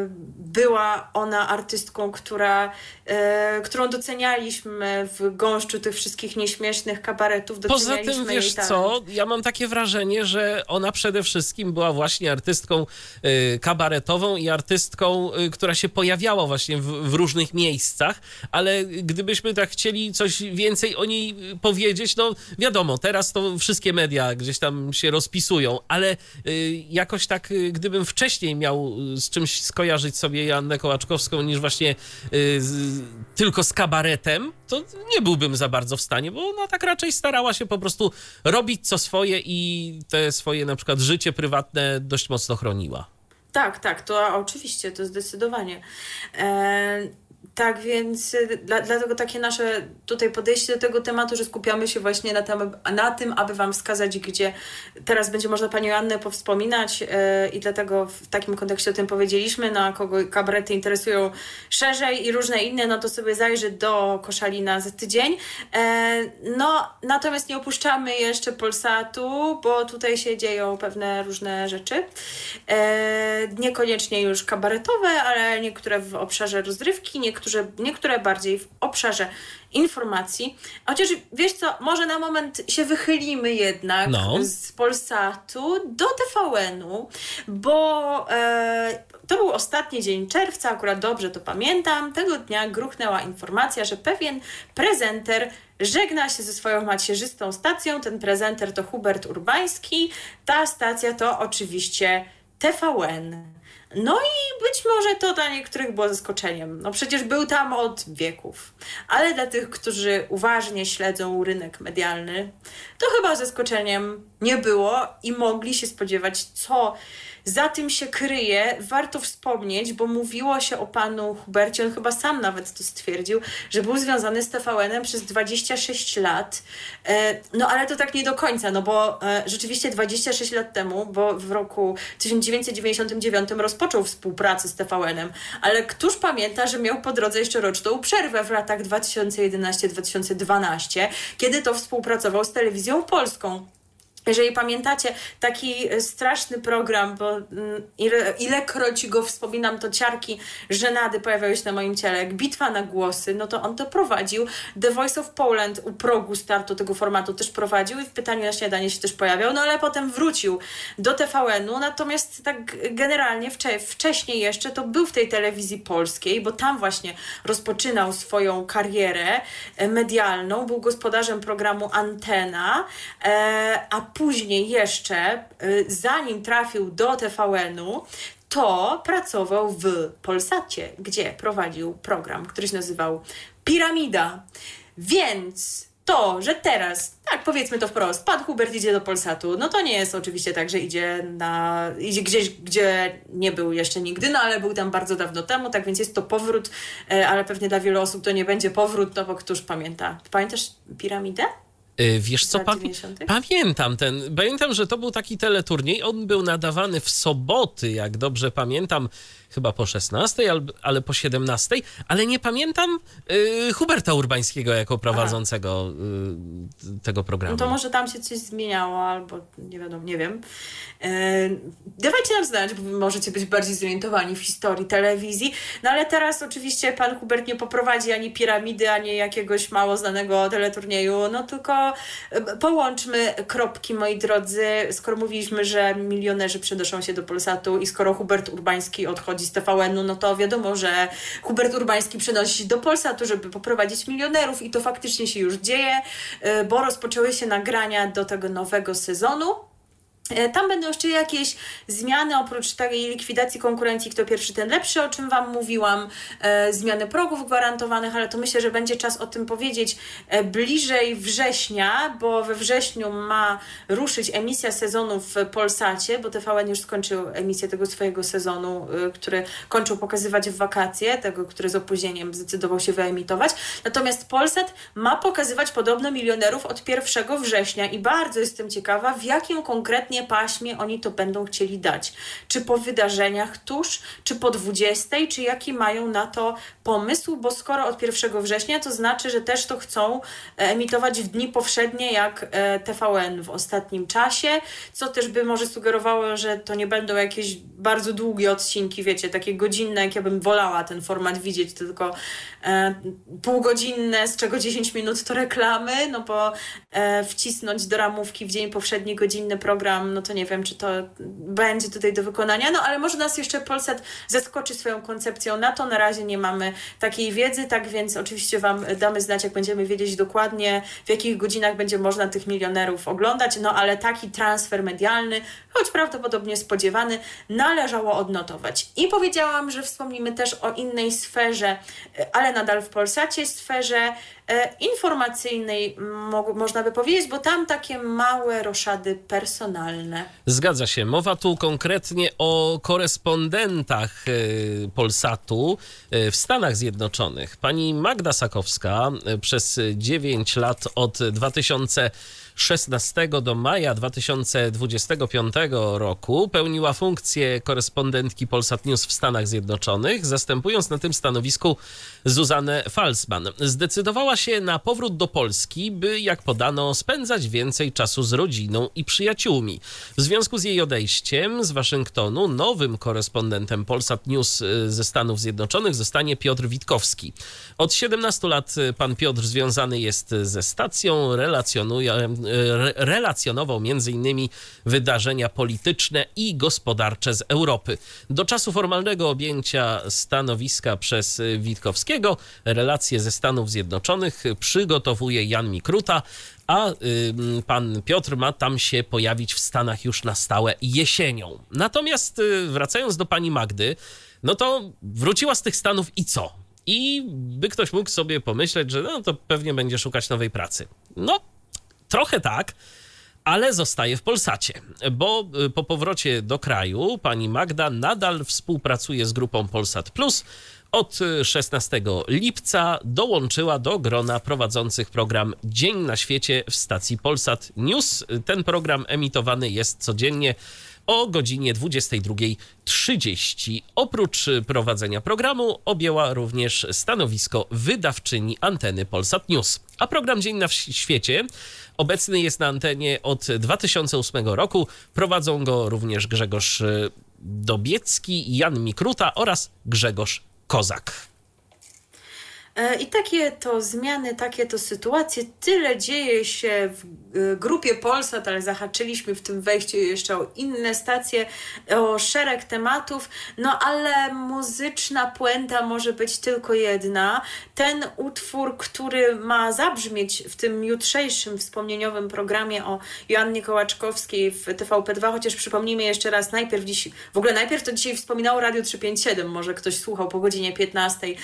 S3: była ona artystką, która, e, którą docenialiśmy w gąszczu tych wszystkich nieśmiertelnych śmiesznych kabaretów.
S2: Poza tym, wiesz co, ja mam takie wrażenie, że ona przede wszystkim była właśnie artystką y, kabaretową i artystką, y, która się pojawiała właśnie w, w różnych miejscach, ale gdybyśmy tak chcieli coś więcej o niej powiedzieć, no wiadomo, teraz to wszystkie media gdzieś tam się rozpisują, ale y, jakoś tak, y, gdybym wcześniej miał z czymś skojarzyć sobie Joannę Kołaczkowską niż właśnie y, z, tylko z kabaretem, to nie byłbym za bardzo w stanie, bo ona tak raczej starała się po prostu robić co swoje i te swoje na przykład życie prywatne dość mocno chroniła.
S3: Tak, tak, to oczywiście, to zdecydowanie. E, tak więc dla, dlatego takie nasze tutaj podejście do tego tematu, że skupiamy się właśnie na tym, na tym aby wam wskazać, gdzie teraz będzie można panią Joannę powspominać e, i dlatego w takim kontekście o tym powiedzieliśmy, na kogo kabarety interesują szerzej i różne inne, no to sobie zajrzy do Koszalina za tydzień. E, no, natomiast nie opuszczamy jeszcze Polsatu, bo tutaj się dzieją pewne różne rzeczy. E, niekoniecznie już kabaretowe, ale niektóre w obszarze rozrywki, niektóre niektóre bardziej w obszarze informacji. Chociaż wiesz co, może na moment się wychylimy jednak
S2: no.
S3: z Polsatu do T V N-u, bo e, to był ostatni dzień czerwca, akurat dobrze to pamiętam. Tego dnia gruchnęła informacja, że pewien prezenter żegna się ze swoją macierzystą stacją. Ten prezenter to Hubert Urbański. Ta stacja to oczywiście T V N. No i być może to dla niektórych było zaskoczeniem. No przecież był tam od wieków. Ale dla tych, którzy uważnie śledzą rynek medialny, to chyba zaskoczeniem nie było i mogli się spodziewać, co za tym się kryje. Warto wspomnieć, bo mówiło się o panu Hubercie, on chyba sam nawet to stwierdził, że był związany z T V N-em przez dwadzieścia sześć lat. No ale to tak nie do końca, no bo rzeczywiście dwadzieścia sześć lat temu, bo w roku tysiąc dziewięćset dziewięćdziesiątym dziewiątym rozpoczął współpracę z T V N-em, ale któż pamięta, że miał po drodze jeszcze roczną przerwę w latach dwa tysiące jedenasty do dwa tysiące dwunasty, kiedy to współpracował z Telewizją Polską. Jeżeli pamiętacie taki straszny program, bo ile, ilekroć go wspominam, to ciarki żenady pojawiały się na moim ciele, jak Bitwa na głosy, no to on to prowadził. The Voice of Poland u progu startu tego formatu też prowadził i w Pytaniu na śniadanie się też pojawiał, no ale potem wrócił do T V N-u, natomiast tak generalnie wcze- wcześniej jeszcze to był w tej telewizji polskiej, bo tam właśnie rozpoczynał swoją karierę medialną, był gospodarzem programu Antena, e, a później jeszcze, zanim trafił do T V N-u, to pracował w Polsacie, gdzie prowadził program, który się nazywał Piramida. Więc to, że teraz, tak powiedzmy to wprost, pan Hubert idzie do Polsatu, no to nie jest oczywiście tak, że idzie na idzie gdzieś, gdzie nie był jeszcze nigdy, no ale był tam bardzo dawno temu, tak więc jest to powrót, ale pewnie dla wielu osób to nie będzie powrót, no bo któż pamięta? Pamiętasz Piramidę?
S2: Wiesz co, pamię- pamiętam ten, pamiętam, że to był taki teleturniej, on był nadawany w soboty, jak dobrze pamiętam, chyba po szesnastej, ale po siedemnastej, ale nie pamiętam y, Huberta Urbańskiego jako prowadzącego y, tego programu.
S3: No to może tam się coś zmieniało, albo nie wiadomo, nie wiem. Yy, dawajcie nam znać, bo wy możecie być bardziej zorientowani w historii telewizji, no ale teraz oczywiście pan Hubert nie poprowadzi ani Piramidy, ani jakiegoś mało znanego teleturnieju, no tylko połączmy kropki, moi drodzy, skoro mówiliśmy, że milionerzy przenoszą się do Polsatu i skoro Hubert Urbański odchodzi z T V N-u, no to wiadomo, że Hubert Urbański przenosi się do Polsatu, żeby poprowadzić milionerów i to faktycznie się już dzieje, bo rozpoczęły się nagrania do tego nowego sezonu. Tam będą jeszcze jakieś zmiany, oprócz tej likwidacji konkurencji, kto pierwszy, ten lepszy, o czym wam mówiłam, e, zmiany progów gwarantowanych, ale to myślę, że będzie czas o tym powiedzieć e, bliżej września, bo we wrześniu ma ruszyć emisja sezonu w Polsacie, bo T V N już skończył emisję tego swojego sezonu, e, który kończył pokazywać w wakacje, tego, który z opóźnieniem zdecydował się wyemitować. Natomiast Polsat ma pokazywać podobno milionerów od pierwszego września i bardzo jestem ciekawa, w jakim konkretnie paśmie oni to będą chcieli dać. Czy po wydarzeniach tuż, czy po dwudziestej, czy jaki mają na to pomysł, bo skoro od pierwszego września, to znaczy, że też to chcą emitować w dni powszednie jak T V N w ostatnim czasie, co też by może sugerowało, że to nie będą jakieś bardzo długie odcinki, wiecie, takie godzinne, jak ja bym wolała ten format widzieć, tylko e, półgodzinne, z czego dziesięć minut to reklamy, no bo e, wcisnąć do ramówki w dzień powszedni godzinny program, no to nie wiem, czy to będzie tutaj do wykonania, no ale może nas jeszcze Polsat zaskoczy swoją koncepcją, na to na razie nie mamy takiej wiedzy, tak więc oczywiście wam damy znać, jak będziemy wiedzieć dokładnie, w jakich godzinach będzie można tych milionerów oglądać, no ale taki transfer medialny, choć prawdopodobnie spodziewany, należało odnotować. I powiedziałam, że wspomnimy też o innej sferze, ale nadal w Polsacie, sferze informacyjnej, mo- można by powiedzieć, bo tam takie małe roszady personalne.
S2: Zgadza się. Mowa tu konkretnie o korespondentach Polsatu w Stanach Zjednoczonych. Pani Magda Sakowska przez dziewięć lat od dwa tysiące szesnastego do maja dwa tysiące dwudziestego piątego roku pełniła funkcję korespondentki Polsat News w Stanach Zjednoczonych, zastępując na tym stanowisku Zuzannę Falsman. Zdecydowała się na powrót do Polski, by, jak podano, spędzać więcej czasu z rodziną i przyjaciółmi. W związku z jej odejściem z Waszyngtonu nowym korespondentem Polsat News ze Stanów Zjednoczonych zostanie Piotr Witkowski. Od siedemnastu lat pan Piotr związany jest ze stacją, relacjonuje, re, relacjonował między innymi wydarzenia polityczne i gospodarcze z Europy. Do czasu formalnego objęcia stanowiska przez Witkowskiego relacje ze Stanów Zjednoczonych przygotowuje Jan Mikruta, a y, pan Piotr ma tam się pojawić w Stanach już na stałe jesienią. Natomiast y, wracając do pani Magdy, no to wróciła z tych Stanów i co? I by ktoś mógł sobie pomyśleć, że no to pewnie będzie szukać nowej pracy. No, trochę tak, ale zostaje w Polsacie, bo po powrocie do kraju pani Magda nadal współpracuje z grupą Polsat Plus. Od szesnastego lipca dołączyła do grona prowadzących program Dzień na świecie w stacji Polsat News. Ten program emitowany jest codziennie o godzinie dwudziestej drugiej trzydzieści. Oprócz prowadzenia programu objęła również stanowisko wydawczyni anteny Polsat News. A program Dzień na Świecie obecny jest na antenie od dwa tysiące ósmego roku. Prowadzą go również Grzegorz Dobiecki, Jan Mikruta oraz Grzegorz Kozak.
S3: I takie to zmiany, takie to sytuacje, tyle dzieje się w grupie Polsat, ale zahaczyliśmy w tym wejściu jeszcze o inne stacje, o szereg tematów, no ale muzyczna puenta może być tylko jedna. Ten utwór, który ma zabrzmieć w tym jutrzejszym wspomnieniowym programie o Joannie Kołaczkowskiej w T V P dwa, chociaż przypomnijmy jeszcze raz, najpierw dziś, w ogóle najpierw to dzisiaj wspominało Radio trzysta pięćdziesiąt siedem, może ktoś słuchał po godzinie piętnastej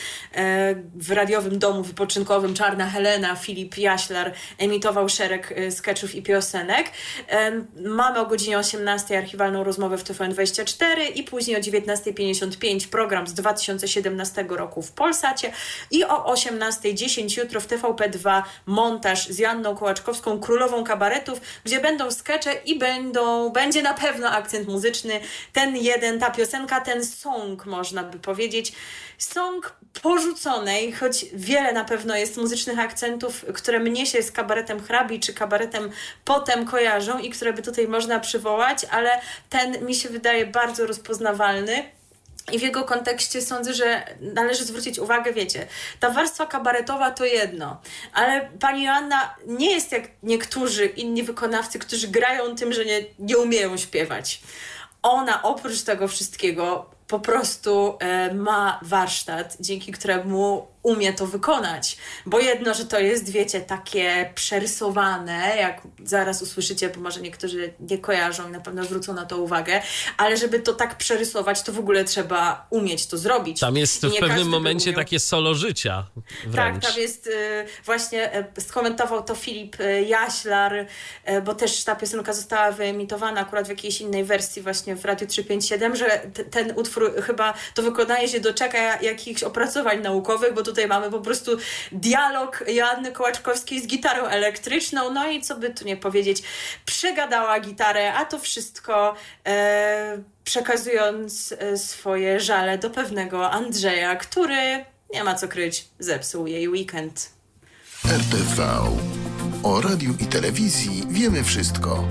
S3: w radiowym domu wypoczynkowym Czarna Helena, Filip Jaślar emitował szereg sketchów i piosenek. Mamy o godzinie osiemnastej archiwalną rozmowę w T V N dwadzieścia cztery i później o dziewiętnastej pięćdziesiąt pięć program z dwa tysiące siedemnastego roku w Polsacie i o osiemnastej dziesięć jutro w T V P dwa montaż z Joanną Kołaczkowską, królową kabaretów, gdzie będą skecze i będą, będzie na pewno akcent muzyczny. Ten jeden, ta piosenka, ten song, można by powiedzieć. Song porzuconej, choć wiele na pewno jest muzycznych akcentów, które mnie się z kabaretem hrabi czy kabaretem potem kojarzą i które by tutaj można przywołać, ale ten mi się wydaje bardzo rozpoznawalny. I w jego kontekście sądzę, że należy zwrócić uwagę, wiecie, ta warstwa kabaretowa to jedno, ale pani Joanna nie jest jak niektórzy inni wykonawcy, którzy grają tym, że nie, nie umieją śpiewać. Ona oprócz tego wszystkiego po prostu e, ma warsztat, dzięki któremu umie to wykonać. Bo jedno, że to jest, wiecie, takie przerysowane, jak zaraz usłyszycie, bo może niektórzy nie kojarzą i na pewno zwrócą na to uwagę, ale żeby to tak przerysować, to w ogóle trzeba umieć to zrobić.
S2: Tam jest w pewnym momencie takie solo życia wręcz.
S3: Tak, tam jest y, właśnie, y, skomentował to Filip y, Jaślar, y, bo też ta piosenka została wyemitowana akurat w jakiejś innej wersji właśnie w Radiu trzysta pięćdziesiąt siedem, że t- ten utwór chyba to wykonanie się doczeka jakichś opracowań naukowych, bo tutaj mamy po prostu dialog Joanny Kołaczkowskiej z gitarą elektryczną, no i co by tu nie powiedzieć, przegadała gitarę, a to wszystko e, przekazując e, swoje żale do pewnego Andrzeja, który, nie ma co kryć, zepsuł jej weekend.
S4: R T V. O radiu i telewizji wiemy wszystko.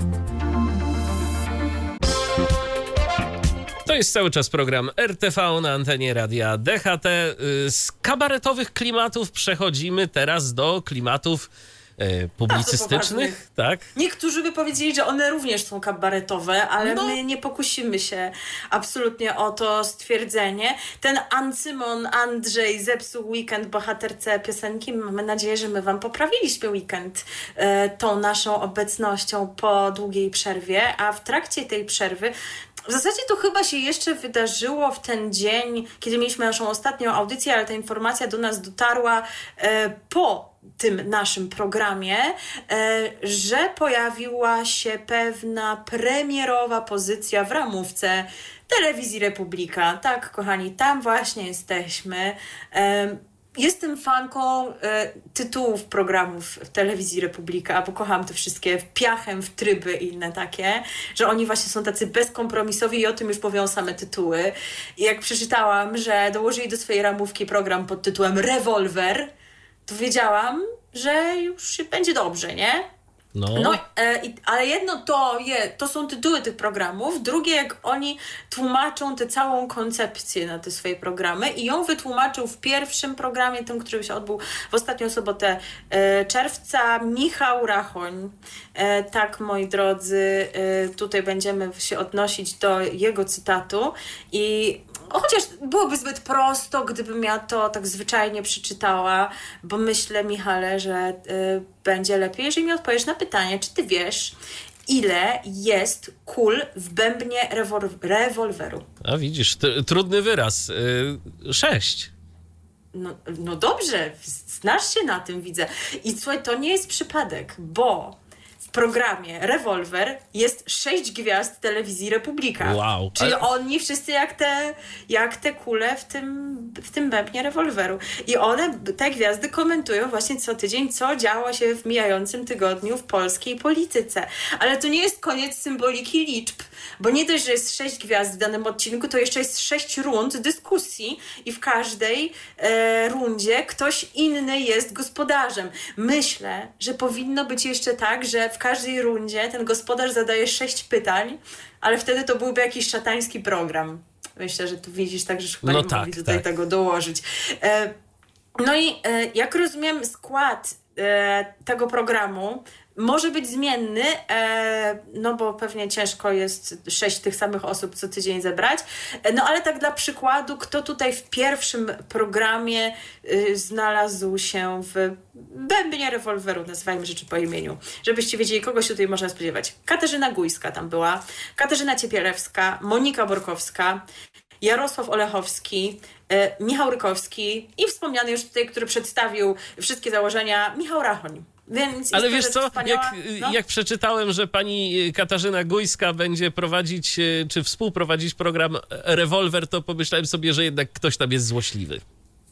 S2: To jest cały czas program R T V na antenie radia D H T. Z kabaretowych klimatów przechodzimy teraz do klimatów e, publicystycznych. Tak?
S3: Niektórzy by powiedzieli, że one również są kabaretowe, ale
S2: no.
S3: my nie pokusimy się absolutnie o to stwierdzenie. Ten Ancymon Andrzej zepsuł weekend bohaterce piosenki. Mamy nadzieję, że my wam poprawiliśmy weekend e, tą naszą obecnością po długiej przerwie, a w trakcie tej przerwy w zasadzie to chyba się jeszcze wydarzyło w ten dzień, kiedy mieliśmy naszą ostatnią audycję, ale ta informacja do nas dotarła e, po tym naszym programie, e, że pojawiła się pewna premierowa pozycja w ramówce Telewizji Republika. Tak, kochani, tam właśnie jesteśmy. E, Jestem fanką e, tytułów programów w Telewizji Republika, bo kocham te wszystkie w piachem, w tryby i inne takie, że oni właśnie są tacy bezkompromisowi i o tym już mówią same tytuły. I jak przeczytałam, że dołożyli do swojej ramówki program pod tytułem Rewolwer, to wiedziałam, że już będzie dobrze, nie?
S2: No,
S3: no e, i, ale jedno to, je, to są tytuły tych programów, drugie jak oni tłumaczą tę całą koncepcję na te swoje programy i ją wytłumaczył w pierwszym programie, tym, który się odbył w ostatnią sobotę e, czerwca, Michał Rachoń. E, tak, moi drodzy, e, tutaj będziemy się odnosić do jego cytatu i chociaż byłoby zbyt prosto, gdybym ja to tak zwyczajnie przeczytała, bo myślę, Michale, że y, będzie lepiej, jeżeli mi odpowiesz na pytanie, czy ty wiesz, ile jest kul w bębnie rewol- rewolweru?
S2: A widzisz, t- trudny wyraz. Yy, sześć.
S3: No, no dobrze, znasz się na tym, widzę. I słuchaj, to nie jest przypadek, bo w programie Rewolwer jest sześć gwiazd telewizji Republika.
S2: Wow.
S3: Czyli
S2: Ale...
S3: oni wszyscy jak te, jak te kule w tym, w tym bębnie rewolweru. I one, te gwiazdy komentują właśnie co tydzień, co działo się w mijającym tygodniu w polskiej polityce. Ale to nie jest koniec symboliki liczb, bo nie dość, że jest sześć gwiazd w danym odcinku, to jeszcze jest sześć rund dyskusji i w każdej e, rundzie ktoś inny jest gospodarzem. Myślę, że powinno być jeszcze tak, że w każdej rundzie ten gospodarz zadaje sześć pytań, ale wtedy to byłby jakiś szatański program. Myślę, że tu widzisz, tak, że chyba
S2: no
S3: nie
S2: tak,
S3: mogli tutaj
S2: tak.
S3: tego dołożyć. E, no i e, jak rozumiem skład e, tego programu może być zmienny, e, no bo pewnie ciężko jest sześć tych samych osób co tydzień zebrać. E, no ale tak dla przykładu, kto tutaj w pierwszym programie y, znalazł się w bębnie rewolweru, nazywajmy rzeczy po imieniu, żebyście wiedzieli, kogo się tutaj można spodziewać. Katarzyna Gujska tam była, Katarzyna Ciepielewska, Monika Borkowska, Jarosław Olechowski, e, Michał Rykowski i wspomniany już tutaj, który przedstawił wszystkie założenia, Michał Rachoń. Więc
S2: ale wiesz co,
S3: wspaniała...
S2: jak,
S3: no.
S2: jak przeczytałem, że pani Katarzyna Gujska będzie prowadzić, czy współprowadzić program Rewolwer, to pomyślałem sobie, że jednak ktoś tam jest złośliwy.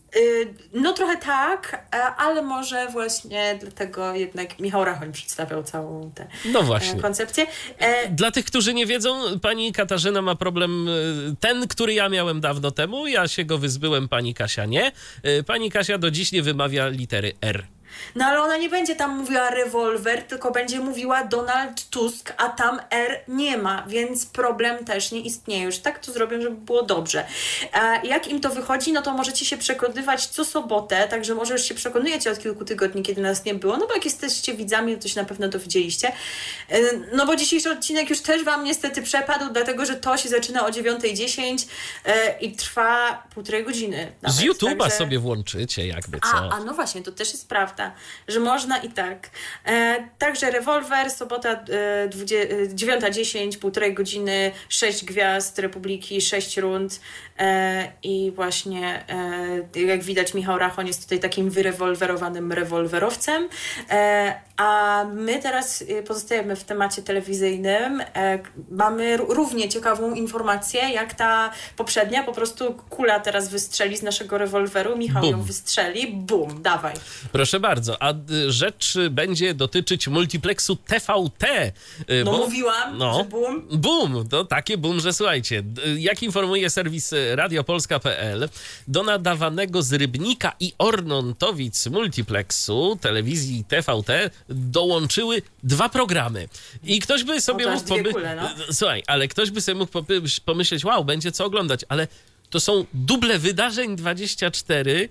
S3: No trochę tak, ale może właśnie dlatego jednak Michał Rachoń przedstawiał całą tę
S2: no właśnie.
S3: koncepcję.
S2: Dla tych, którzy nie wiedzą, pani Katarzyna ma problem ten, który ja miałem dawno temu. Ja się go wyzbyłem, pani Kasia nie. Pani Kasia do dziś nie wymawia litery R.
S3: No ale ona nie będzie tam mówiła rewolwer, tylko będzie mówiła Donald Tusk, a tam R nie ma, więc problem też nie istnieje. Już tak to zrobię, żeby było dobrze. A jak im to wychodzi, no to możecie się przekonywać co sobotę, także może już się przekonujecie od kilku tygodni, kiedy nas nie było, no bo jak jesteście widzami, to się na pewno dowiedzieliście. No bo dzisiejszy odcinek już też wam niestety przepadł, dlatego że to się zaczyna o dziewiąta dziesięć i trwa półtorej godziny. Nawet.
S2: Z YouTube'a
S3: także...
S2: sobie włączycie, jakby co.
S3: A, a no właśnie, to też jest prawda, że można i tak. E, także Rewolwer, sobota e, dziewiąta dziesięć, półtorej godziny, sześć gwiazd Republiki, sześć rund e, i właśnie e, jak widać Michał Rachoń jest tutaj takim wyrewolwerowanym rewolwerowcem. E, a my teraz pozostajemy w temacie telewizyjnym. E, mamy r- równie ciekawą informację, jak ta poprzednia. Po prostu kula teraz wystrzeli z naszego rewolweru. Michał
S2: Bum.
S3: ją wystrzeli. Bum, dawaj.
S2: Proszę bardzo, a rzecz będzie dotyczyć multiplexu T V T.
S3: No
S2: bo,
S3: mówiłam,
S2: no,
S3: że boom.
S2: Boom, to takie boom, że słuchajcie, jak informuje serwis radiopolska kropka p l, do nadawanego z Rybnika i Ornontowic multiplexu telewizji T V T dołączyły dwa programy. I ktoś by sobie
S3: to
S2: mógł
S3: aż dwie
S2: pomy-
S3: kule, no.
S2: Słuchaj, ale ktoś by sobie mógł pomyśleć, wow, będzie co oglądać, ale to są duble wydarzeń dwadzieścia cztery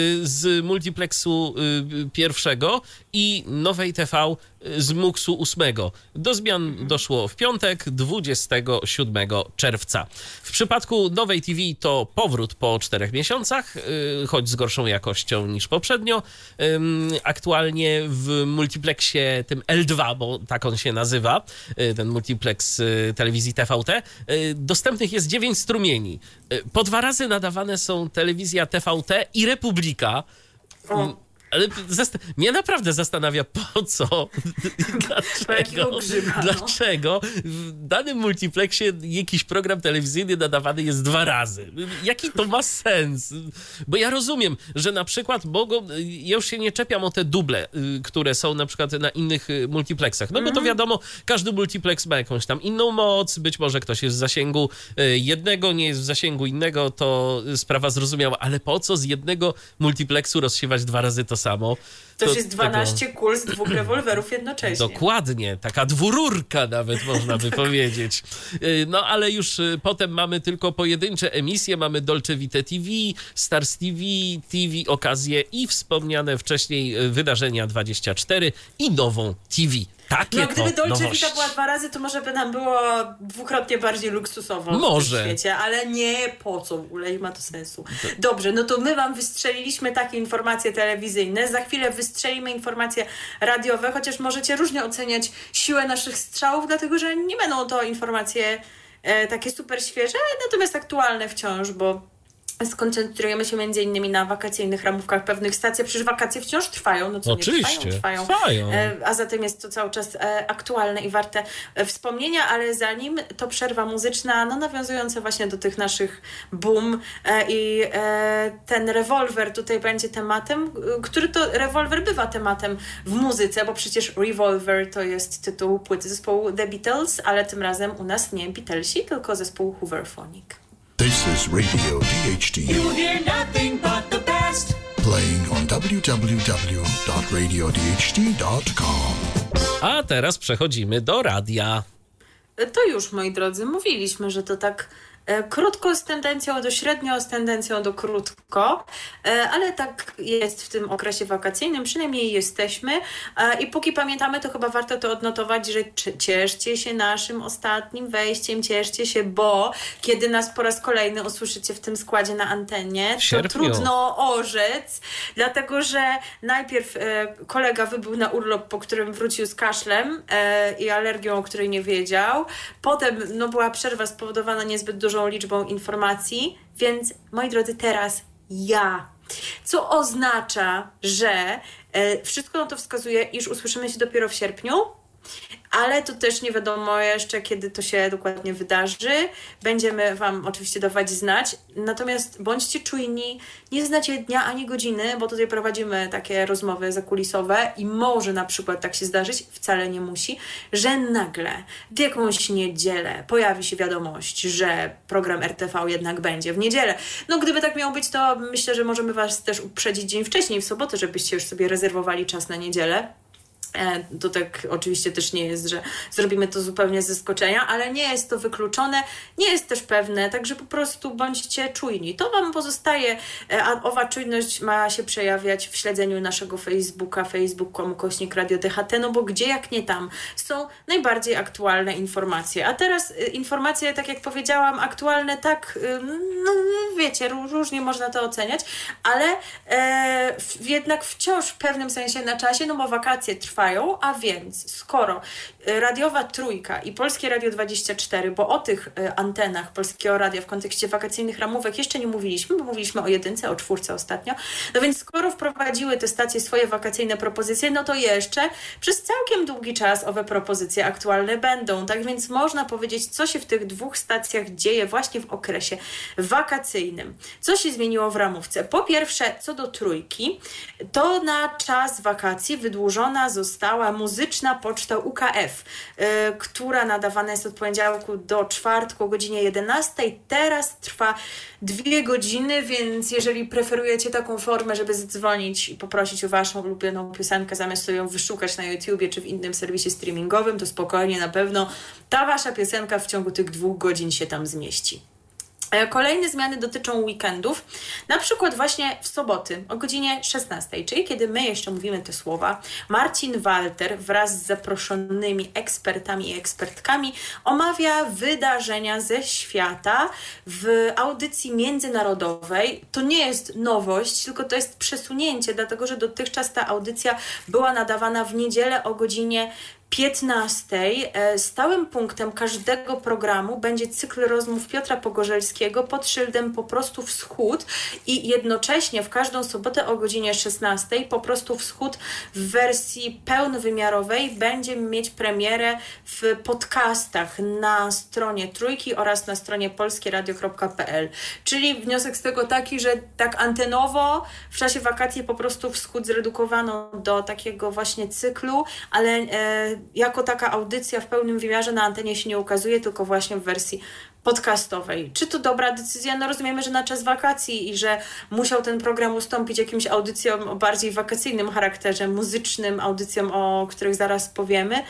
S2: z multiplexu pierwszego i Nowej T V z muksu ósmego. Do zmian doszło w piątek, dwudziestego siódmego czerwca. W przypadku Nowej T V to powrót po czterech miesiącach, choć z gorszą jakością niż poprzednio. Aktualnie w multiplexie tym L dwa, bo tak on się nazywa, ten multiplex telewizji T V T, dostępnych jest dziewięć strumieni. Po dwa razy nadawane są telewizja T V T i Republika.
S3: O.
S2: Ale zast- mnie naprawdę zastanawia, po co, dlaczego,
S3: grzyba, no.
S2: dlaczego w danym multiplexie jakiś program telewizyjny nadawany jest dwa razy. Jaki to ma sens? Bo ja rozumiem, że na przykład mogą, ja już się nie czepiam o te duble, które są na przykład na innych multiplexach, no bo to wiadomo, każdy multiplex ma jakąś tam inną moc, być może ktoś jest w zasięgu jednego, nie jest w zasięgu innego, to sprawa zrozumiała, ale po co z jednego multiplexu rozsiewać dwa razy to samo?
S3: To już jest dwanaście tego... kul z dwóch rewolwerów jednocześnie.
S2: Dokładnie, taka dwururka nawet można by powiedzieć. No ale już potem mamy tylko pojedyncze emisje, mamy Dolce Vita T V, Stars T V, T V Okazje i wspomniane wcześniej wydarzenia dwadzieścia cztery i nową T V. Takie
S3: no gdyby
S2: to
S3: Dolce
S2: nowości.
S3: Vita była dwa razy, to może by nam było dwukrotnie bardziej luksusowo
S2: może.
S3: w tym świecie, ale nie po co, w ogóle nie ma to sensu. Dobrze, no to my wam wystrzeliliśmy takie informacje telewizyjne, za chwilę wystrzelimy informacje radiowe, chociaż możecie różnie oceniać siłę naszych strzałów, dlatego że nie będą to informacje e, takie super świeże, natomiast aktualne wciąż, bo Skoncentrujemy się między innymi na wakacyjnych ramówkach pewnych stacji. Przecież wakacje wciąż trwają. No co
S2: Oczywiście,
S3: nie trwają,
S2: trwają.
S3: trwają. A zatem jest to cały czas aktualne i warte wspomnienia, ale zanim to przerwa muzyczna, no nawiązująca właśnie do tych naszych boom i ten rewolwer tutaj będzie tematem, który to rewolwer bywa tematem w muzyce, bo przecież Revolver to jest tytuł płyty zespołu The Beatles, ale tym razem u nas nie Beatlesi, tylko zespół Hooverphonic.
S4: This is Radio D H T.
S5: You hear nothing but the best.
S4: Playing on w w w dot radio d h t dot com.
S2: A teraz przechodzimy do radia.
S3: To już, moi drodzy, mówiliśmy, że to tak e, krótko z tendencją do średnio, z tendencją do krótko, e, ale tak jest w tym okresie wakacyjnym, przynajmniej jesteśmy e, i póki pamiętamy, to chyba warto to odnotować, że cieszcie się naszym ostatnim wejściem, cieszcie się, bo kiedy nas po raz kolejny usłyszycie w tym składzie na antenie, to trudno orzec, dlatego że najpierw e, kolega wybył na urlop, po którym wrócił z kaszlem e, i alergią, o której nie wiedział. Potem no, była przerwa spowodowana niezbyt dużą liczbą informacji, więc moi drodzy, teraz ja. Co oznacza, że e, wszystko na to wskazuje, iż usłyszymy się dopiero w sierpniu, ale to też nie wiadomo jeszcze, kiedy to się dokładnie wydarzy. Będziemy Wam oczywiście dawać znać. Natomiast bądźcie czujni, nie znacie dnia ani godziny, bo tutaj prowadzimy takie rozmowy zakulisowe i może na przykład tak się zdarzyć, wcale nie musi, że nagle w jakąś niedzielę pojawi się wiadomość, że program R T V jednak będzie w niedzielę. No gdyby tak miało być, to myślę, że możemy Was też uprzedzić dzień wcześniej, w sobotę, żebyście już sobie rezerwowali czas na niedzielę. To tak oczywiście też nie jest, że zrobimy to zupełnie z zaskoczenia, ale nie jest to wykluczone, nie jest też pewne, także po prostu bądźcie czujni. To Wam pozostaje, a owa czujność ma się przejawiać w śledzeniu naszego Facebooka, facebook kropka com ukośnik Radio D H T, no bo gdzie jak nie tam są najbardziej aktualne informacje. A teraz informacje, tak jak powiedziałam, aktualne tak, no wiecie, różnie można to oceniać, ale e, jednak wciąż w pewnym sensie na czasie, no bo wakacje trwają. A więc skoro radiowa Trójka i Polskie Radio dwadzieścia cztery, bo o tych antenach Polskiego Radia w kontekście wakacyjnych ramówek jeszcze nie mówiliśmy, bo mówiliśmy o jedynce, o czwórce ostatnio, no więc skoro wprowadziły te stacje swoje wakacyjne propozycje, no to jeszcze przez całkiem długi czas owe propozycje aktualne będą. Tak więc można powiedzieć, co się w tych dwóch stacjach dzieje właśnie w okresie wakacyjnym. Co się zmieniło w ramówce? Po pierwsze, co do Trójki, to na czas wakacji wydłużona została Została muzyczna poczta U K F, yy, która nadawana jest od poniedziałku do czwartku o godzinie jedenastej. Teraz trwa dwie godziny, więc jeżeli preferujecie taką formę, żeby zadzwonić i poprosić o Waszą ulubioną piosenkę, zamiast sobie ją wyszukać na YouTubie czy w innym serwisie streamingowym, to spokojnie, na pewno ta Wasza piosenka w ciągu tych dwóch godzin się tam zmieści. Kolejne zmiany dotyczą weekendów, na przykład właśnie w soboty o godzinie szesnastej, czyli kiedy my jeszcze mówimy te słowa, Marcin Walter wraz z zaproszonymi ekspertami i ekspertkami omawia wydarzenia ze świata w audycji międzynarodowej. To nie jest nowość, tylko to jest przesunięcie, dlatego że dotychczas ta audycja była nadawana w niedzielę o godzinie piętnastej. Stałym punktem każdego programu będzie cykl rozmów Piotra Pogorzelskiego pod szyldem Po prostu Wschód i jednocześnie w każdą sobotę o godzinie szesnastej Po prostu Wschód w wersji pełnowymiarowej będzie mieć premierę w podcastach na stronie Trójki oraz na stronie polskieradio kropka p l. Czyli wniosek z tego taki, że tak antenowo w czasie wakacji Po prostu Wschód zredukowano do takiego właśnie cyklu, ale e, jako taka audycja w pełnym wymiarze na antenie się nie ukazuje, tylko właśnie w wersji podcastowej. Czy to dobra decyzja? No rozumiemy, że na czas wakacji i że musiał ten program ustąpić jakimś audycjom o bardziej wakacyjnym charakterze, muzycznym audycjom, o których zaraz powiemy.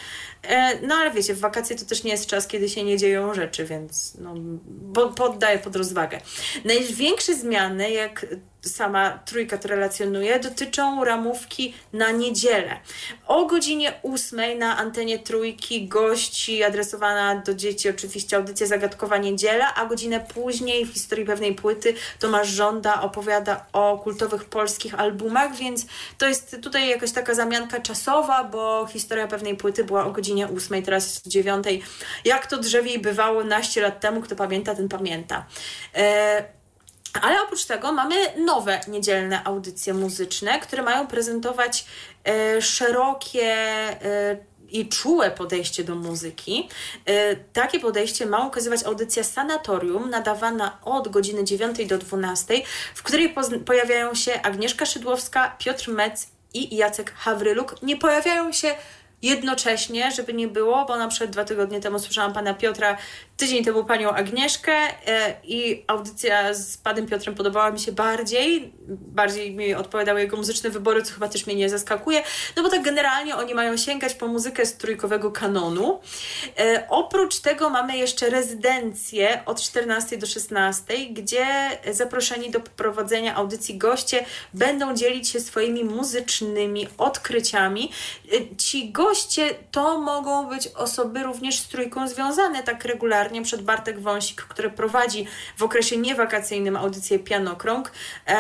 S3: No ale wiecie, w wakacje to też nie jest czas, kiedy się nie dzieją rzeczy, więc no, poddaję pod rozwagę. Największe zmiany, jak sama Trójka to relacjonuje, dotyczą ramówki na niedzielę. O godzinie ósmej na antenie Trójki gości adresowana do dzieci oczywiście audycja Zagadkowa Niedziela, a godzinę później w historii pewnej płyty Tomasz Żąda opowiada o kultowych polskich albumach, więc to jest tutaj jakaś taka zamianka czasowa, bo historia pewnej płyty była o godzinie ósmej, teraz jest o dziewiątej. Jak to drzewiej bywało naście lat temu, kto pamięta, ten pamięta. E- Ale oprócz tego mamy nowe niedzielne audycje muzyczne, które mają prezentować e, szerokie e, i czułe podejście do muzyki. E, takie podejście ma ukazywać audycja Sanatorium, nadawana od godziny dziewiątej do dwunastej, w której poz- pojawiają się Agnieszka Szydłowska, Piotr Mec i Jacek Hawryluk. Nie pojawiają się jednocześnie, żeby nie było, bo na przykład dwa tygodnie temu słyszałam pana Piotra, tydzień temu panią Agnieszkę e, i audycja z panem Piotrem podobała mi się bardziej, bardziej mi odpowiadały jego muzyczne wybory, co chyba też mnie nie zaskakuje, no bo tak generalnie oni mają sięgać po muzykę z trójkowego kanonu. E, oprócz tego mamy jeszcze rezydencję od czternastej do szesnastej, gdzie zaproszeni do prowadzenia audycji goście będą dzielić się swoimi muzycznymi odkryciami. E, ci goście to mogą być osoby również z trójką związane tak regularnie. Przed Bartek Wąsik, który prowadzi w okresie niewakacyjnym audycję Pianokrąg.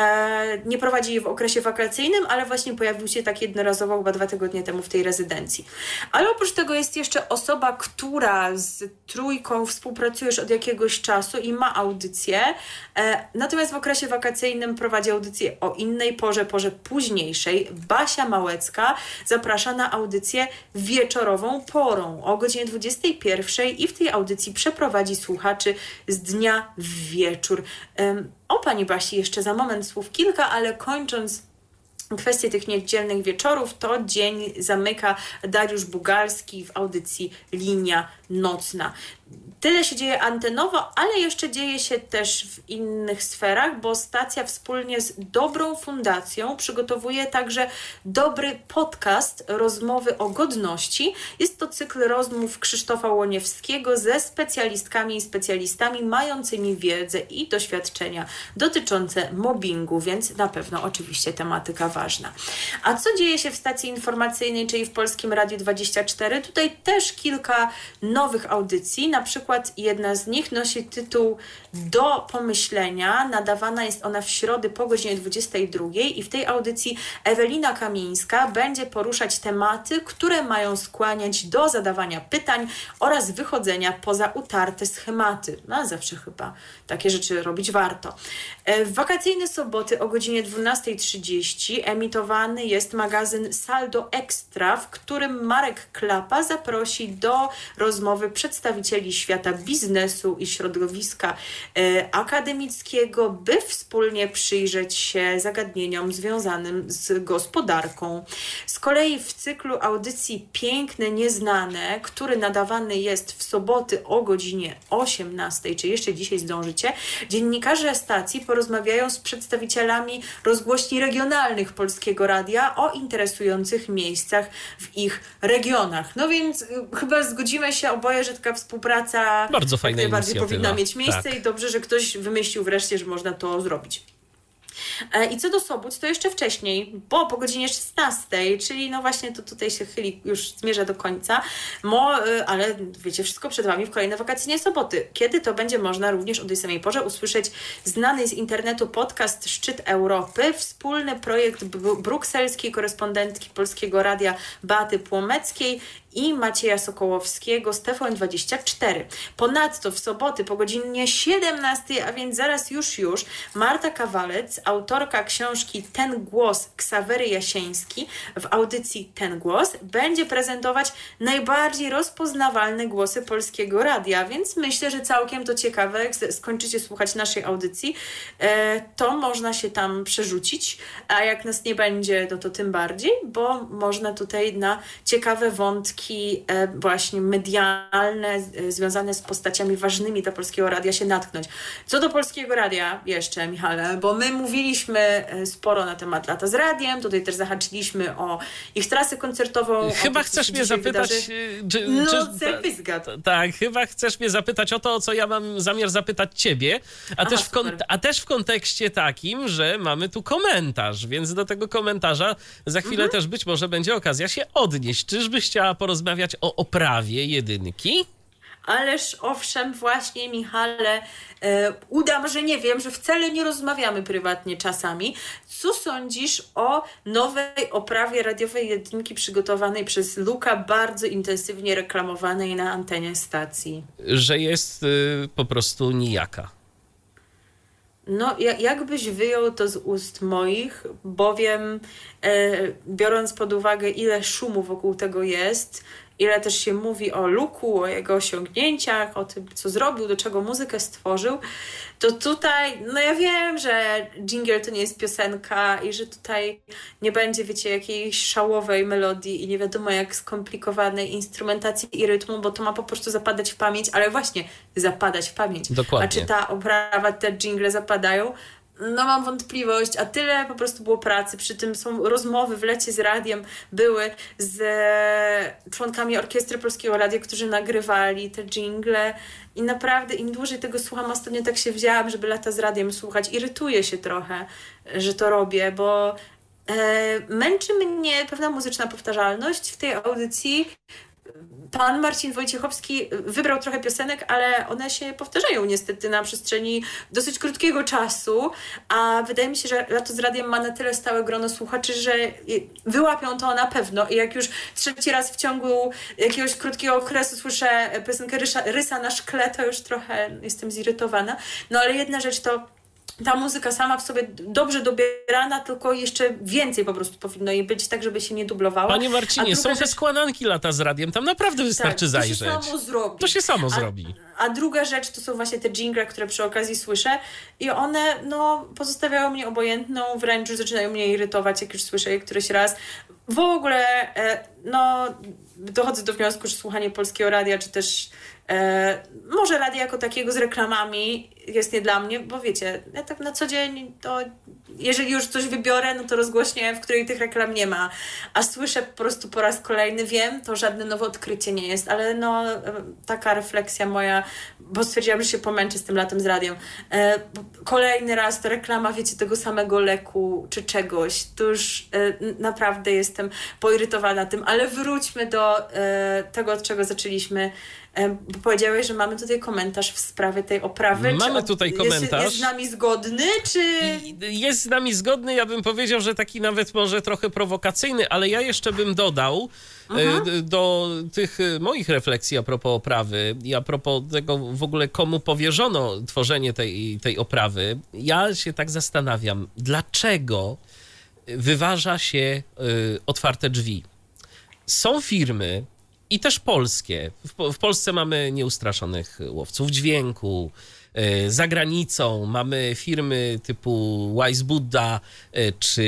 S3: E, nie prowadzi jej w okresie wakacyjnym, ale właśnie pojawił się tak jednorazowo chyba dwa tygodnie temu w tej rezydencji. Ale oprócz tego jest jeszcze osoba, która z trójką współpracuje już od jakiegoś czasu i ma audycję. E, natomiast w okresie wakacyjnym prowadzi audycję o innej porze, porze późniejszej. Basia Małecka zaprasza na audycję wieczorową porą o godzinie dwudziestej pierwszej i w tej audycji przeprowadzi słuchaczy z dnia w wieczór. Um, o pani Basi jeszcze za moment słów kilka, ale kończąc kwestię tych niedzielnych wieczorów, to dzień zamyka Dariusz Bugalski w audycji Linia Nocna. Tyle się dzieje antenowo, ale jeszcze dzieje się też w innych sferach, bo stacja wspólnie z Dobrą Fundacją przygotowuje także dobry podcast Rozmowy o godności. Jest to cykl rozmów Krzysztofa Łoniewskiego ze specjalistkami i specjalistami mającymi wiedzę i doświadczenia dotyczące mobbingu, więc na pewno oczywiście tematyka ważna. A co dzieje się w stacji informacyjnej, czyli w Polskim Radiu dwadzieścia cztery? Tutaj też kilka nowych audycji. Na przykład jedna z nich nosi tytuł Do pomyślenia. Nadawana jest ona w środę po godzinie dwudziestej drugiej i w tej audycji Ewelina Kamińska będzie poruszać tematy, które mają skłaniać do zadawania pytań oraz wychodzenia poza utarte schematy. No zawsze chyba takie rzeczy robić warto. W wakacyjne soboty o godzinie dwunastej trzydzieści emitowany jest magazyn Saldo Extra, w którym Marek Klapa zaprosi do rozmowy przedstawicieli świata biznesu i środowiska e, akademickiego, by wspólnie przyjrzeć się zagadnieniom związanym z gospodarką. Z kolei w cyklu audycji Piękne Nieznane, który nadawany jest w soboty o godzinie osiemnastej, czy jeszcze dzisiaj zdążycie, dziennikarze stacji porozmawiają z przedstawicielami rozgłośni regionalnych Polskiego Radia o interesujących miejscach w ich regionach. No więc y, chyba zgodzimy się oboje, że taka współpraca
S2: bardzo fajna
S3: najbardziej powinna mieć miejsce
S2: tak.
S3: I dobrze, że ktoś wymyślił wreszcie, że można to zrobić. I co do sobót, to jeszcze wcześniej, bo po godzinie szesnastej, czyli no właśnie to tutaj się chyli, już zmierza do końca, mo, ale wiecie, wszystko przed Wami w kolejne wakacyjne soboty. Kiedy to będzie można również o tej samej porze usłyszeć znany z internetu podcast Szczyt Europy, wspólny projekt b- brukselskiej korespondentki Polskiego Radia Beaty Płomeckiej i Macieja Sokołowskiego z T V N dwadzieścia cztery. Ponadto w soboty po godzinie siedemnastej, a więc zaraz już już, Marta Kawalec, autorka książki Ten Głos Ksawery Jasieński, w audycji Ten Głos będzie prezentować najbardziej rozpoznawalne głosy Polskiego Radia, więc myślę, że całkiem to ciekawe, jak skończycie słuchać naszej audycji, to można się tam przerzucić, a jak nas nie będzie, no to tym bardziej, bo można tutaj na ciekawe wątki właśnie medialne, związane z postaciami ważnymi dla Polskiego Radia się natknąć. Co do Polskiego Radia jeszcze, Michale, bo my mówiliśmy sporo na temat Lata z Radiem, tutaj też zahaczyliśmy o ich trasę koncertową.
S2: Chyba
S3: o
S2: chcesz mnie zapytać...
S3: Czy, no, czy,
S2: ta, tak, chyba chcesz mnie zapytać o to, o co ja mam zamiar zapytać ciebie, a,
S3: Aha,
S2: też, w kon-
S3: super.
S2: a też w kontekście takim, że mamy tu komentarz, więc do tego komentarza za chwilę mhm. też być może będzie okazja się odnieść. Czyżbyś chciała porozmawiać o oprawie jedynki?
S3: Ależ owszem, właśnie, Michale, e, udam, że nie wiem, że wcale nie rozmawiamy prywatnie czasami. Co sądzisz o nowej oprawie radiowej jedynki przygotowanej przez Luka, bardzo intensywnie reklamowanej na antenie stacji?
S2: Że jest y, po prostu nijaka.
S3: No, jakbyś wyjął to z ust moich, bowiem e, biorąc pod uwagę, ile szumu wokół tego jest, ile też się mówi o Luku, o jego osiągnięciach, o tym, co zrobił, do czego muzykę stworzył, to tutaj, no ja wiem, że jingle to nie jest piosenka i że tutaj nie będzie, wiecie, jakiejś szałowej melodii i nie wiadomo jak skomplikowanej instrumentacji i rytmu, bo to ma po prostu zapadać w pamięć, ale właśnie zapadać w pamięć.
S2: Dokładnie.
S3: A czy ta oprawa, te jingle zapadają? No mam wątpliwość, a tyle po prostu było pracy, przy tym są rozmowy w lecie z radiem, były z członkami Orkiestry Polskiego Radia, którzy nagrywali te dżingle i naprawdę im dłużej tego słucham, ostatnio tak się wzięłam, żeby lata z radiem słuchać, irytuję się trochę, że to robię, bo e, męczy mnie pewna muzyczna powtarzalność w tej audycji. Pan Marcin Wojciechowski wybrał trochę piosenek, ale one się powtarzają niestety na przestrzeni dosyć krótkiego czasu, a wydaje mi się, że Lato z Radiem ma na tyle stałe grono słuchaczy, że wyłapią to na pewno i jak już trzeci raz w ciągu jakiegoś krótkiego okresu słyszę piosenkę Rysa, Rysa na szkle, to już trochę jestem zirytowana. No ale jedna rzecz to ta muzyka sama w sobie dobrze dobierana, tylko jeszcze więcej po prostu powinno jej być, tak żeby się nie dublowała.
S2: Panie Marcinie, są te rzecz... składanki Lata z Radiem, tam naprawdę wystarczy tak, zajrzeć.
S3: To się samo zrobi.
S2: To się samo
S3: a,
S2: zrobi.
S3: A druga rzecz to są właśnie te jingle, które przy okazji słyszę i one no, pozostawiają mnie obojętną, wręcz zaczynają mnie irytować, jak już słyszę je któryś raz. W ogóle no, dochodzę do wniosku, że słuchanie Polskiego Radia, czy też e, może radia jako takiego z reklamami jest nie dla mnie, bo wiecie, ja tak na co dzień to jeżeli już coś wybiorę, no to rozgłośnie, w której tych reklam nie ma, a słyszę po prostu po raz kolejny, wiem, to żadne nowe odkrycie nie jest, ale no taka refleksja moja, bo stwierdziłam, że się pomęczę z tym Latem z Radiem. E, kolejny raz to reklama, wiecie, tego samego leku czy czegoś, to już e, naprawdę jestem poirytowana tym, ale wróćmy do e, tego, od czego zaczęliśmy. Bo powiedziałeś, że mamy tutaj komentarz w sprawie tej oprawy.
S2: Mamy
S3: czy
S2: tutaj komentarz.
S3: Jest, jest z nami zgodny, czy...
S2: Jest z nami zgodny, ja bym powiedział, że taki nawet może trochę prowokacyjny, ale ja jeszcze bym dodał mhm. do tych moich refleksji a propos oprawy i a propos tego w ogóle komu powierzono tworzenie tej, tej oprawy. Ja się tak zastanawiam, dlaczego wyważa się y, otwarte drzwi. Są firmy, i też polskie. W, w Polsce mamy nieustraszonych łowców dźwięku. Yy, za granicą mamy firmy typu Wise Buddha, yy, czy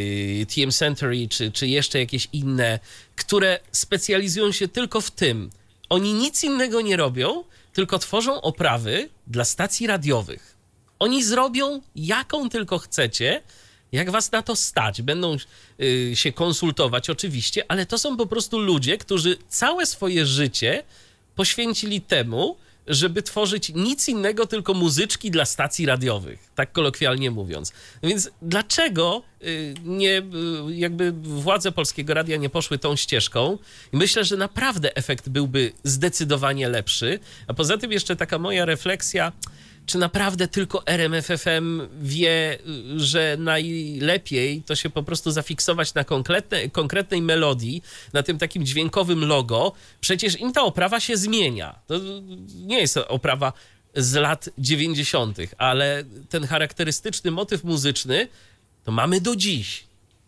S2: T M Century, czy, czy jeszcze jakieś inne, które specjalizują się tylko w tym. Oni nic innego nie robią, tylko tworzą oprawy dla stacji radiowych. Oni zrobią jaką tylko chcecie, jak was na to stać. Będą y, się konsultować oczywiście, ale to są po prostu ludzie, którzy całe swoje życie poświęcili temu, żeby tworzyć nic innego, tylko muzyczki dla stacji radiowych, tak kolokwialnie mówiąc. Więc dlaczego y, nie, y, jakby władze Polskiego Radia nie poszły tą ścieżką? I myślę, że naprawdę efekt byłby zdecydowanie lepszy. A poza tym jeszcze taka moja refleksja, czy naprawdę tylko R M F F M wie, że najlepiej to się po prostu zafiksować na konkretne, konkretnej melodii, na tym takim dźwiękowym logo? Przecież im ta oprawa się zmienia. To nie jest oprawa z lat dziewięćdziesiątych, ale ten charakterystyczny motyw muzyczny to mamy do dziś.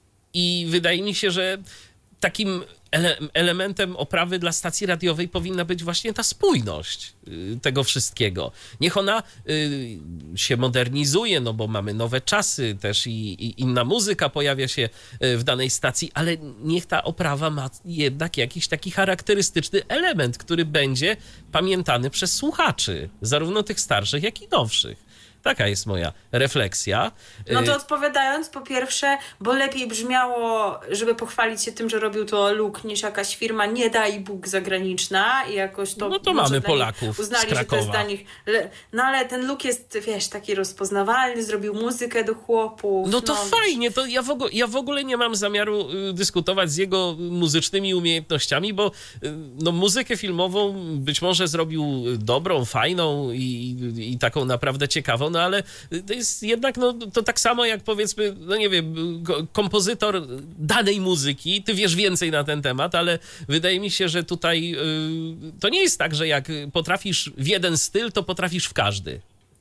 S2: I wydaje mi się, że takim ele- elementem oprawy dla stacji radiowej powinna być właśnie ta spójność y, tego wszystkiego. Niech ona y, się modernizuje, no bo mamy nowe czasy też i, i inna muzyka pojawia się y, w danej stacji, ale niech ta oprawa ma jednak jakiś taki charakterystyczny element, który będzie pamiętany przez słuchaczy, zarówno tych starszych, jak i nowszych. Taka jest moja refleksja.
S3: No to odpowiadając, po pierwsze, bo lepiej brzmiało, żeby pochwalić się tym, że robił to Luke, niż jakaś firma, nie daj Bóg, zagraniczna i jakoś to...
S2: No to mamy Polaków
S3: uznali,
S2: z Krakowa.
S3: że to jest dla nich... No ale ten Luke jest, wiesz, taki rozpoznawalny, zrobił muzykę do chłopów.
S2: No to
S3: no,
S2: fajnie, to ja w, ogóle, ja w ogóle nie mam zamiaru y, dyskutować z jego muzycznymi umiejętnościami, bo y, no, muzykę filmową być może zrobił dobrą, fajną i, i taką naprawdę ciekawą, no ale to jest jednak, no to tak samo jak powiedzmy, no nie wiem, kompozytor danej muzyki, ty wiesz więcej na ten temat, ale wydaje mi się, że tutaj y, to nie jest tak, że jak potrafisz w jeden styl, to potrafisz w każdy.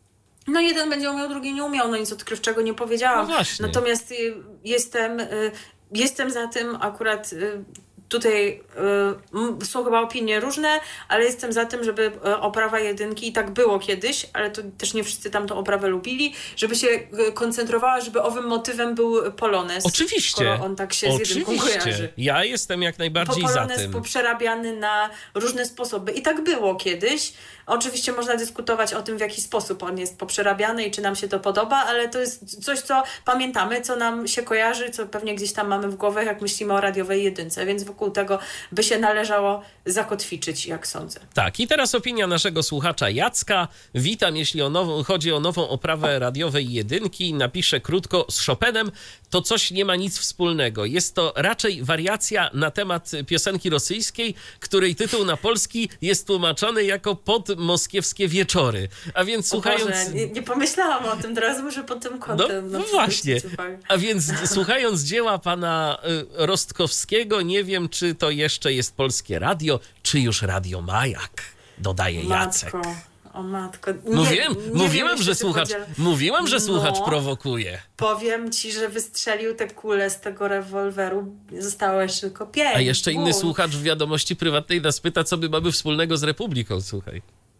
S3: No jeden będzie umiał, drugi nie umiał, no nic odkrywczego nie powiedziałam.
S2: No właśnie.
S3: Natomiast y, jestem, y, jestem za tym akurat... Y, Tutaj y, są chyba opinie różne, ale jestem za tym, żeby y, oprawa jedynki, i tak było kiedyś, ale to też nie wszyscy tam tą oprawę lubili, żeby się y, koncentrowała, żeby owym motywem był Polonez.
S2: Oczywiście.
S3: Skoro on tak się z jedynką kojarzy.
S2: Oczywiście. Ja jestem jak najbardziej
S3: Po
S2: za
S3: Polonez
S2: tym.
S3: poprzerabiany na różne sposoby. I tak było kiedyś. Oczywiście można dyskutować o tym, w jaki sposób on jest poprzerabiany i czy nam się to podoba, ale to jest coś, co pamiętamy, co nam się kojarzy, co pewnie gdzieś tam mamy w głowie, jak myślimy o radiowej jedynce, więc wokół tego by się należało zakotwiczyć, jak sądzę.
S2: Tak, i teraz opinia naszego słuchacza Jacka. Witam, jeśli o nową, chodzi o nową oprawę radiowej jedynki, napiszę krótko, z Chopinem to coś nie ma nic wspólnego. Jest to raczej wariacja na temat piosenki rosyjskiej, której tytuł na polski jest tłumaczony jako Podmoskiewskie wieczory. A więc słuchając...
S3: O Boże, nie, nie pomyślałam o tym, teraz muszę pod tym kątem...
S2: No, no właśnie. A więc słuchając dzieła pana y, Rostkowskiego, nie wiem, czy to jeszcze jest Polskie Radio, czy już Radio Majak, dodaje Jacek.
S3: Matko, o matko. Nie,
S2: Mówiłem,
S3: nie
S2: mówiłem,
S3: wiem,
S2: że
S3: jeszcze
S2: słuchacz,
S3: podziel...
S2: mówiłem, że słuchacz
S3: no,
S2: prowokuje.
S3: Powiem ci, że wystrzelił te kule z tego rewolweru. Zostało jeszcze tylko pięć.
S2: A jeszcze inny
S3: Bum.
S2: słuchacz w wiadomości prywatnej nas pyta, co my mamy wspólnego z Republiką, słuchaj.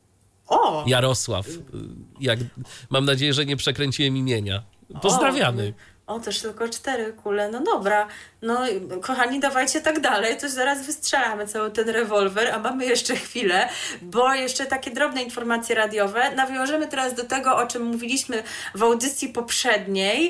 S3: O!
S2: Jarosław. Jak, mam nadzieję, że nie przekręciłem imienia. Pozdrawiamy.
S3: O, o, też tylko cztery kule. No dobra. No kochani, dawajcie tak dalej, to zaraz wystrzelamy cały ten rewolwer, a mamy jeszcze chwilę, bo jeszcze takie drobne informacje radiowe. Nawiążemy teraz do tego, o czym mówiliśmy w audycji poprzedniej,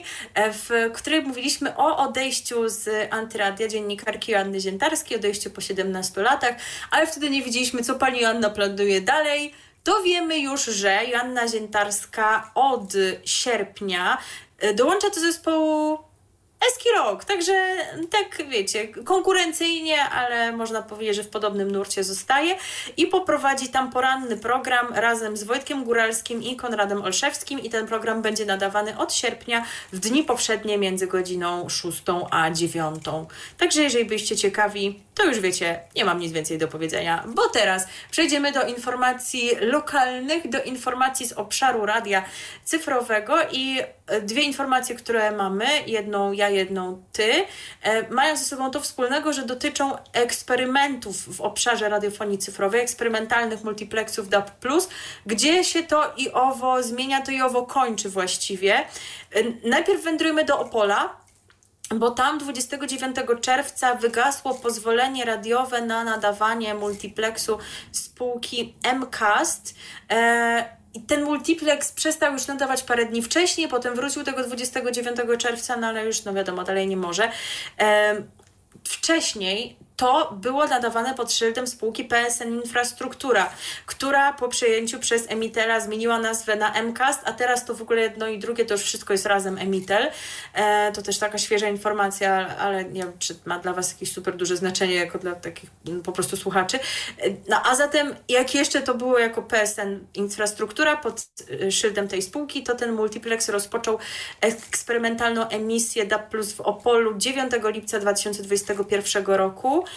S3: w której mówiliśmy o odejściu z Antyradia dziennikarki Joanny Ziętarskiej, odejściu po siedemnastu latach, ale wtedy nie wiedzieliśmy, co pani Joanna planuje dalej. To wiemy już, że Joanna Ziętarska od sierpnia dołącza do zespołu Eski Rock, także tak wiecie, konkurencyjnie, ale można powiedzieć, że w podobnym nurcie zostaje i poprowadzi tam poranny program razem z Wojtkiem Góralskim i Konradem Olszewskim i ten program będzie nadawany od sierpnia w dni poprzednie między godziną szóstą a dziewiątą. Także jeżeli byście ciekawi, to już wiecie, nie mam nic więcej do powiedzenia, bo teraz przejdziemy do informacji lokalnych, do informacji z obszaru radia cyfrowego i dwie informacje, które mamy, jedną ja, jedną ty, mają ze sobą to wspólnego, że dotyczą eksperymentów w obszarze radiofonii cyfrowej, eksperymentalnych multiplexów D A B plus, gdzie się to i owo zmienia, to i owo kończy właściwie. Najpierw wędrujmy do Opola, bo tam dwudziestego dziewiątego czerwca wygasło pozwolenie radiowe na nadawanie multiplexu spółki M-Cast. E, I ten multiplex przestał już nadawać parę dni wcześniej, potem wrócił tego dwudziestego dziewiątego czerwca, no ale już, no wiadomo, dalej nie może. E, wcześniej to było nadawane pod szyldem spółki P S N Infrastruktura, która po przejęciu przez Emitela zmieniła nazwę na M-Cast, a teraz to w ogóle jedno i drugie to już wszystko jest razem Emitel. E, to też taka świeża informacja, ale nie wiem, czy ma dla was jakieś super duże znaczenie jako dla takich po prostu słuchaczy. E, no a zatem jak jeszcze to było jako P S N Infrastruktura pod szyldem tej spółki, to ten multiplex rozpoczął eksperymentalną emisję D A B plus w Opolu dziewiątego lipca dwa tysiące dwudziestego pierwszego roku.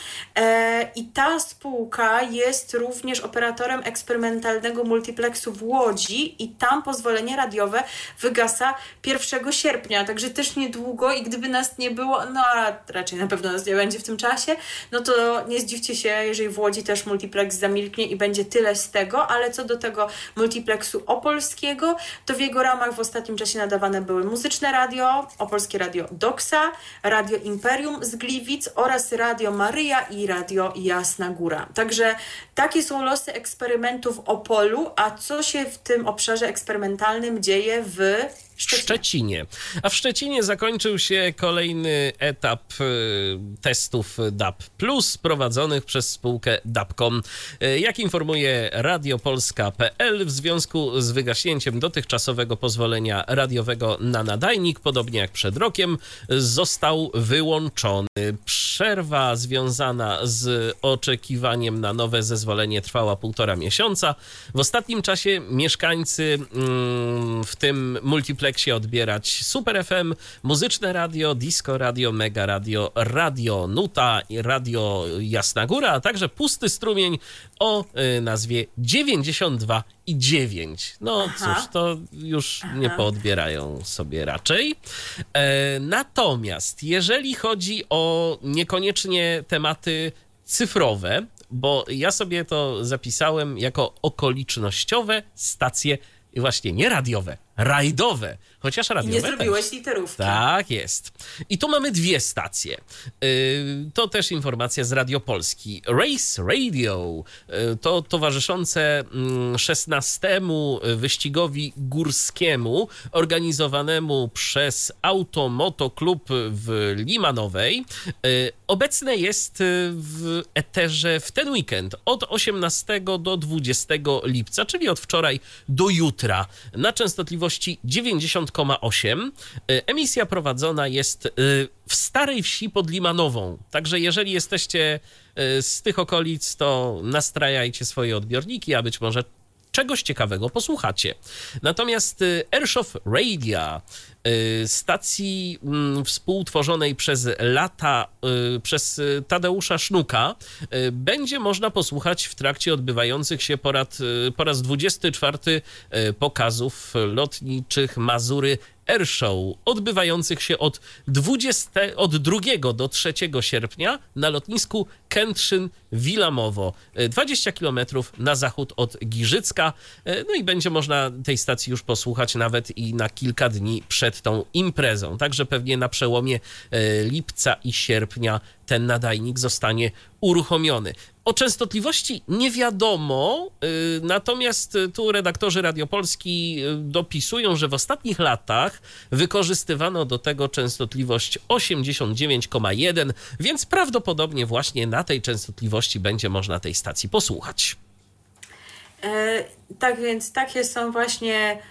S3: E, I ta spółka jest również operatorem eksperymentalnego multiplexu w Łodzi i tam pozwolenie radiowe wygasa pierwszego sierpnia, także też niedługo i gdyby nas nie było, no a raczej na pewno nas nie będzie w tym czasie, no to nie zdziwcie się, jeżeli w Łodzi też multiplex zamilknie i będzie tyle z tego, ale co do tego multiplexu opolskiego, to w jego ramach w ostatnim czasie nadawane były Muzyczne Radio, Opolskie Radio Doksa, Radio Imperium z Gliwic oraz Radio Maryja i Radio Jasna Góra. Także takie są losy eksperymentu w Opolu, a co się w tym obszarze eksperymentalnym dzieje w Szczecinie.
S2: Szczecinie. A w Szczecinie zakończył się kolejny etap y, testów D A B plus prowadzonych przez spółkę Dabcom. Y, jak informuje radiopolska kropka p l, w związku z wygaśnięciem dotychczasowego pozwolenia radiowego na nadajnik, podobnie jak przed rokiem, został wyłączony. Przerwa związana z oczekiwaniem na nowe zezwolenie trwała półtora miesiąca. W ostatnim czasie mieszkańcy, mm, w tym multiplex kompleksie odbierać Super F M, Muzyczne Radio, Disco Radio, Mega Radio, Radio Nuta i Radio Jasna Góra, a także pusty strumień o nazwie dziewięćdziesiąt dwa i dziewięć. No
S3: Aha.
S2: cóż, to już
S3: Aha.
S2: nie poodbierają sobie raczej. E, natomiast jeżeli chodzi o niekoniecznie tematy cyfrowe, bo ja sobie to zapisałem jako okolicznościowe stacje, właśnie nie radiowe, rajdowe, chociaż
S3: I
S2: radiowe
S3: nie zrobiłeś
S2: też.
S3: literówki.
S2: Tak jest. I tu mamy dwie stacje. Yy, to też informacja z Radio Polski. Race Radio yy, to towarzyszące yy, szesnastemu wyścigowi górskiemu organizowanemu przez Automoto Klub w Limanowej. Yy, obecne jest w eterze w ten weekend od osiemnastego do dwudziestego lipca, czyli od wczoraj do jutra na częstotliwości dziewięćdziesiąt przecinek osiem. Emisja prowadzona jest w Starej Wsi pod Limanową. Także jeżeli jesteście z tych okolic, to nastrajajcie swoje odbiorniki, a być może czegoś ciekawego posłuchacie. Natomiast Ershow Radio, stacji współtworzonej przez lata przez Tadeusza Sznuka, będzie można posłuchać w trakcie odbywających się po raz, po raz dwudziesty czwarty pokazów lotniczych Mazury Airshow, odbywających się od, dwudziestego, od drugiego do trzeciego sierpnia na lotnisku Kętrzyn-Wilamowo, dwadzieścia kilometrów na zachód od Giżycka. No i będzie można tej stacji już posłuchać nawet i na kilka dni przed tą imprezą. Także pewnie na przełomie lipca i sierpnia ten nadajnik zostanie uruchomiony. O częstotliwości nie wiadomo, natomiast tu redaktorzy Radio Polski dopisują, że w ostatnich latach wykorzystywano do tego częstotliwość osiemdziesiąt dziewięć przecinek jeden, więc prawdopodobnie właśnie na tej częstotliwości będzie można tej stacji posłuchać.
S3: E, tak więc takie są właśnie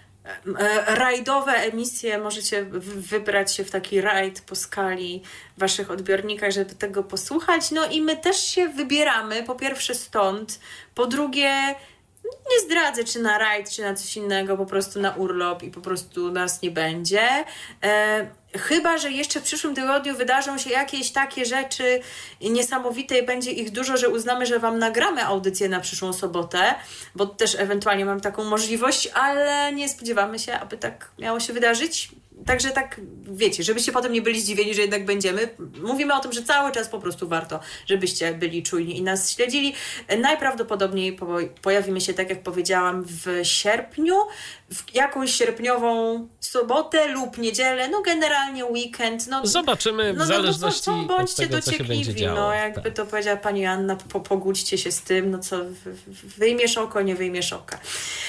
S3: rajdowe emisje. Możecie wybrać się w taki rajd po skali w waszych odbiornikach, żeby tego posłuchać. No i my też się wybieramy, po pierwsze stąd, po drugie nie zdradzę, czy na rajd, czy na coś innego, po prostu na urlop i po prostu nas nie będzie. E, chyba że jeszcze w przyszłym tygodniu wydarzą się jakieś takie rzeczy niesamowite i będzie ich dużo, że uznamy, że wam nagramy audycję na przyszłą sobotę, bo też ewentualnie mam taką możliwość, ale nie spodziewamy się, aby tak miało się wydarzyć. Także tak, wiecie, żebyście potem nie byli zdziwieni, że jednak będziemy. Mówimy o tym, że cały czas po prostu warto, żebyście byli czujni i nas śledzili. Najprawdopodobniej po, pojawimy się, tak jak powiedziałam, w sierpniu, w jakąś sierpniową sobotę lub niedzielę, no generalnie weekend. No,
S2: zobaczymy w
S3: no,
S2: zależności
S3: no, co, co, bądźcie
S2: od tego, co się będzie działo.
S3: No, jakby tak. To powiedziała pani Anna, po, pogódźcie się z tym, no co, wyjmiesz oko, nie wyjmiesz oka.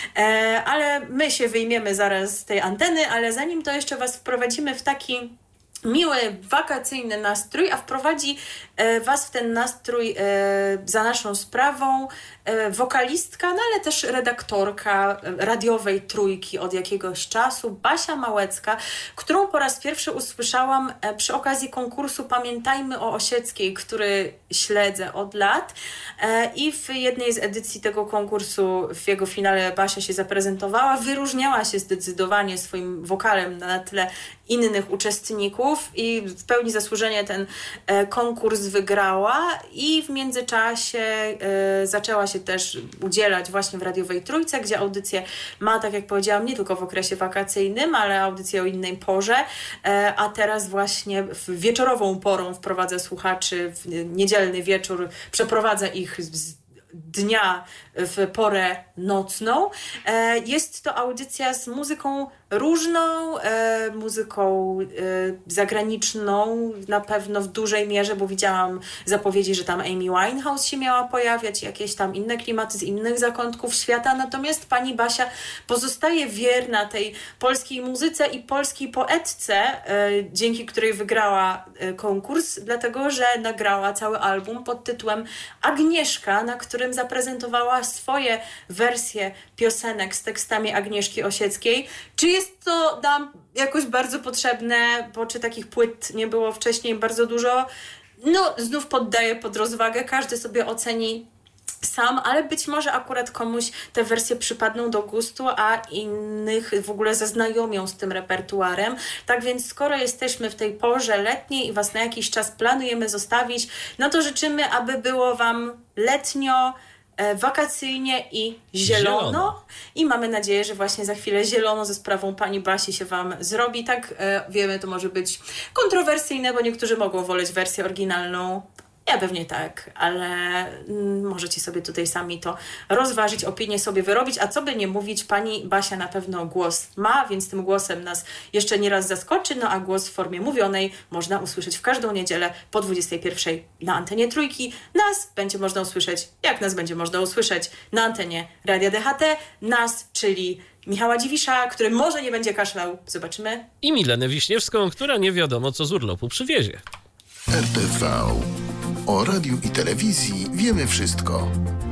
S3: E, ale my się wyjmiemy zaraz z tej anteny, ale zanim to jeszcze was wprowadzimy w taki miły, wakacyjny nastrój, a wprowadzi e, was w ten nastrój e, za naszą sprawą e, wokalistka, no ale też redaktorka radiowej Trójki od jakiegoś czasu, Basia Małecka, którą po raz pierwszy usłyszałam e, przy okazji konkursu Pamiętajmy o Osieckiej, który śledzę od lat e, i w jednej z edycji tego konkursu, w jego finale Basia się zaprezentowała, wyróżniała się zdecydowanie swoim wokalem na tle innych uczestników i w pełni zasłużenie ten e, konkurs wygrała i w międzyczasie e, zaczęła się też udzielać właśnie w radiowej Trójce, gdzie audycję ma, tak jak powiedziałam, nie tylko w okresie wakacyjnym, ale audycję o innej porze, e, a teraz właśnie w wieczorową porą wprowadza słuchaczy w niedzielny wieczór, przeprowadza ich z dnia w porę nocną. Jest to audycja z muzyką różną, muzyką zagraniczną na pewno w dużej mierze, bo widziałam zapowiedzi, że tam Amy Winehouse się miała pojawiać, jakieś tam inne klimaty z innych zakątków świata, natomiast pani Basia pozostaje wierna tej polskiej muzyce i polskiej poetce, dzięki której wygrała konkurs, dlatego że nagrała cały album pod tytułem Agnieszka, na którym zaprezentowała swoje wersje piosenek z tekstami Agnieszki Osieckiej. Czy jest to nam jakoś bardzo potrzebne, bo czy takich płyt nie było wcześniej bardzo dużo? No, znów poddaję pod rozwagę, każdy sobie oceni sam, ale być może akurat komuś te wersje przypadną do gustu, a innych w ogóle zaznajomią z tym repertuarem. Tak więc skoro jesteśmy w tej porze letniej i Was na jakiś czas planujemy zostawić, no to życzymy, aby było Wam letnio, e, wakacyjnie i zielono.
S2: Zielono.
S3: I mamy nadzieję, że właśnie za chwilę zielono ze sprawą pani Basi się Wam zrobi. Tak, e, wiemy, to może być kontrowersyjne, bo niektórzy mogą woleć wersję oryginalną. Ja pewnie tak, ale mm, możecie sobie tutaj sami to rozważyć, opinię sobie wyrobić, a co by nie mówić, pani Basia na pewno głos ma, więc tym głosem nas jeszcze nie raz zaskoczy, no a głos w formie mówionej można usłyszeć w każdą niedzielę po dwudziestej pierwszej na antenie Trójki. Nas będzie można usłyszeć, jak nas będzie można usłyszeć na antenie Radia D H T, nas, czyli Michała Dziwisza, który może nie będzie kaszlał, zobaczymy.
S2: I Milenę Wiśniewską, która nie wiadomo co z urlopu przywiezie.
S4: R T V. O radiu i telewizji wiemy wszystko.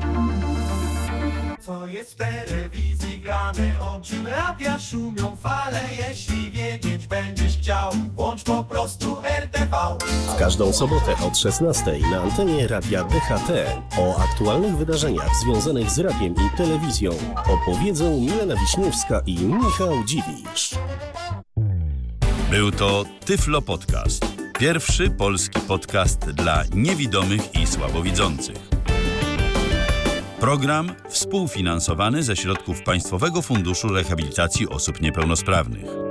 S5: Co jest w telewizji grane, o czym radia szumią fale. Jeśli wiedzieć będziesz chciał, włącz po prostu R T V.
S6: W każdą sobotę od szesnastej na antenie Radia D H T o aktualnych wydarzeniach związanych z radiem i telewizją opowiedzą Milena Wiśniewska i Michał Dziwisz.
S1: Był to Tyflo Podcast. Pierwszy polski podcast dla niewidomych i słabowidzących. Program współfinansowany ze środków Państwowego Funduszu Rehabilitacji Osób Niepełnosprawnych.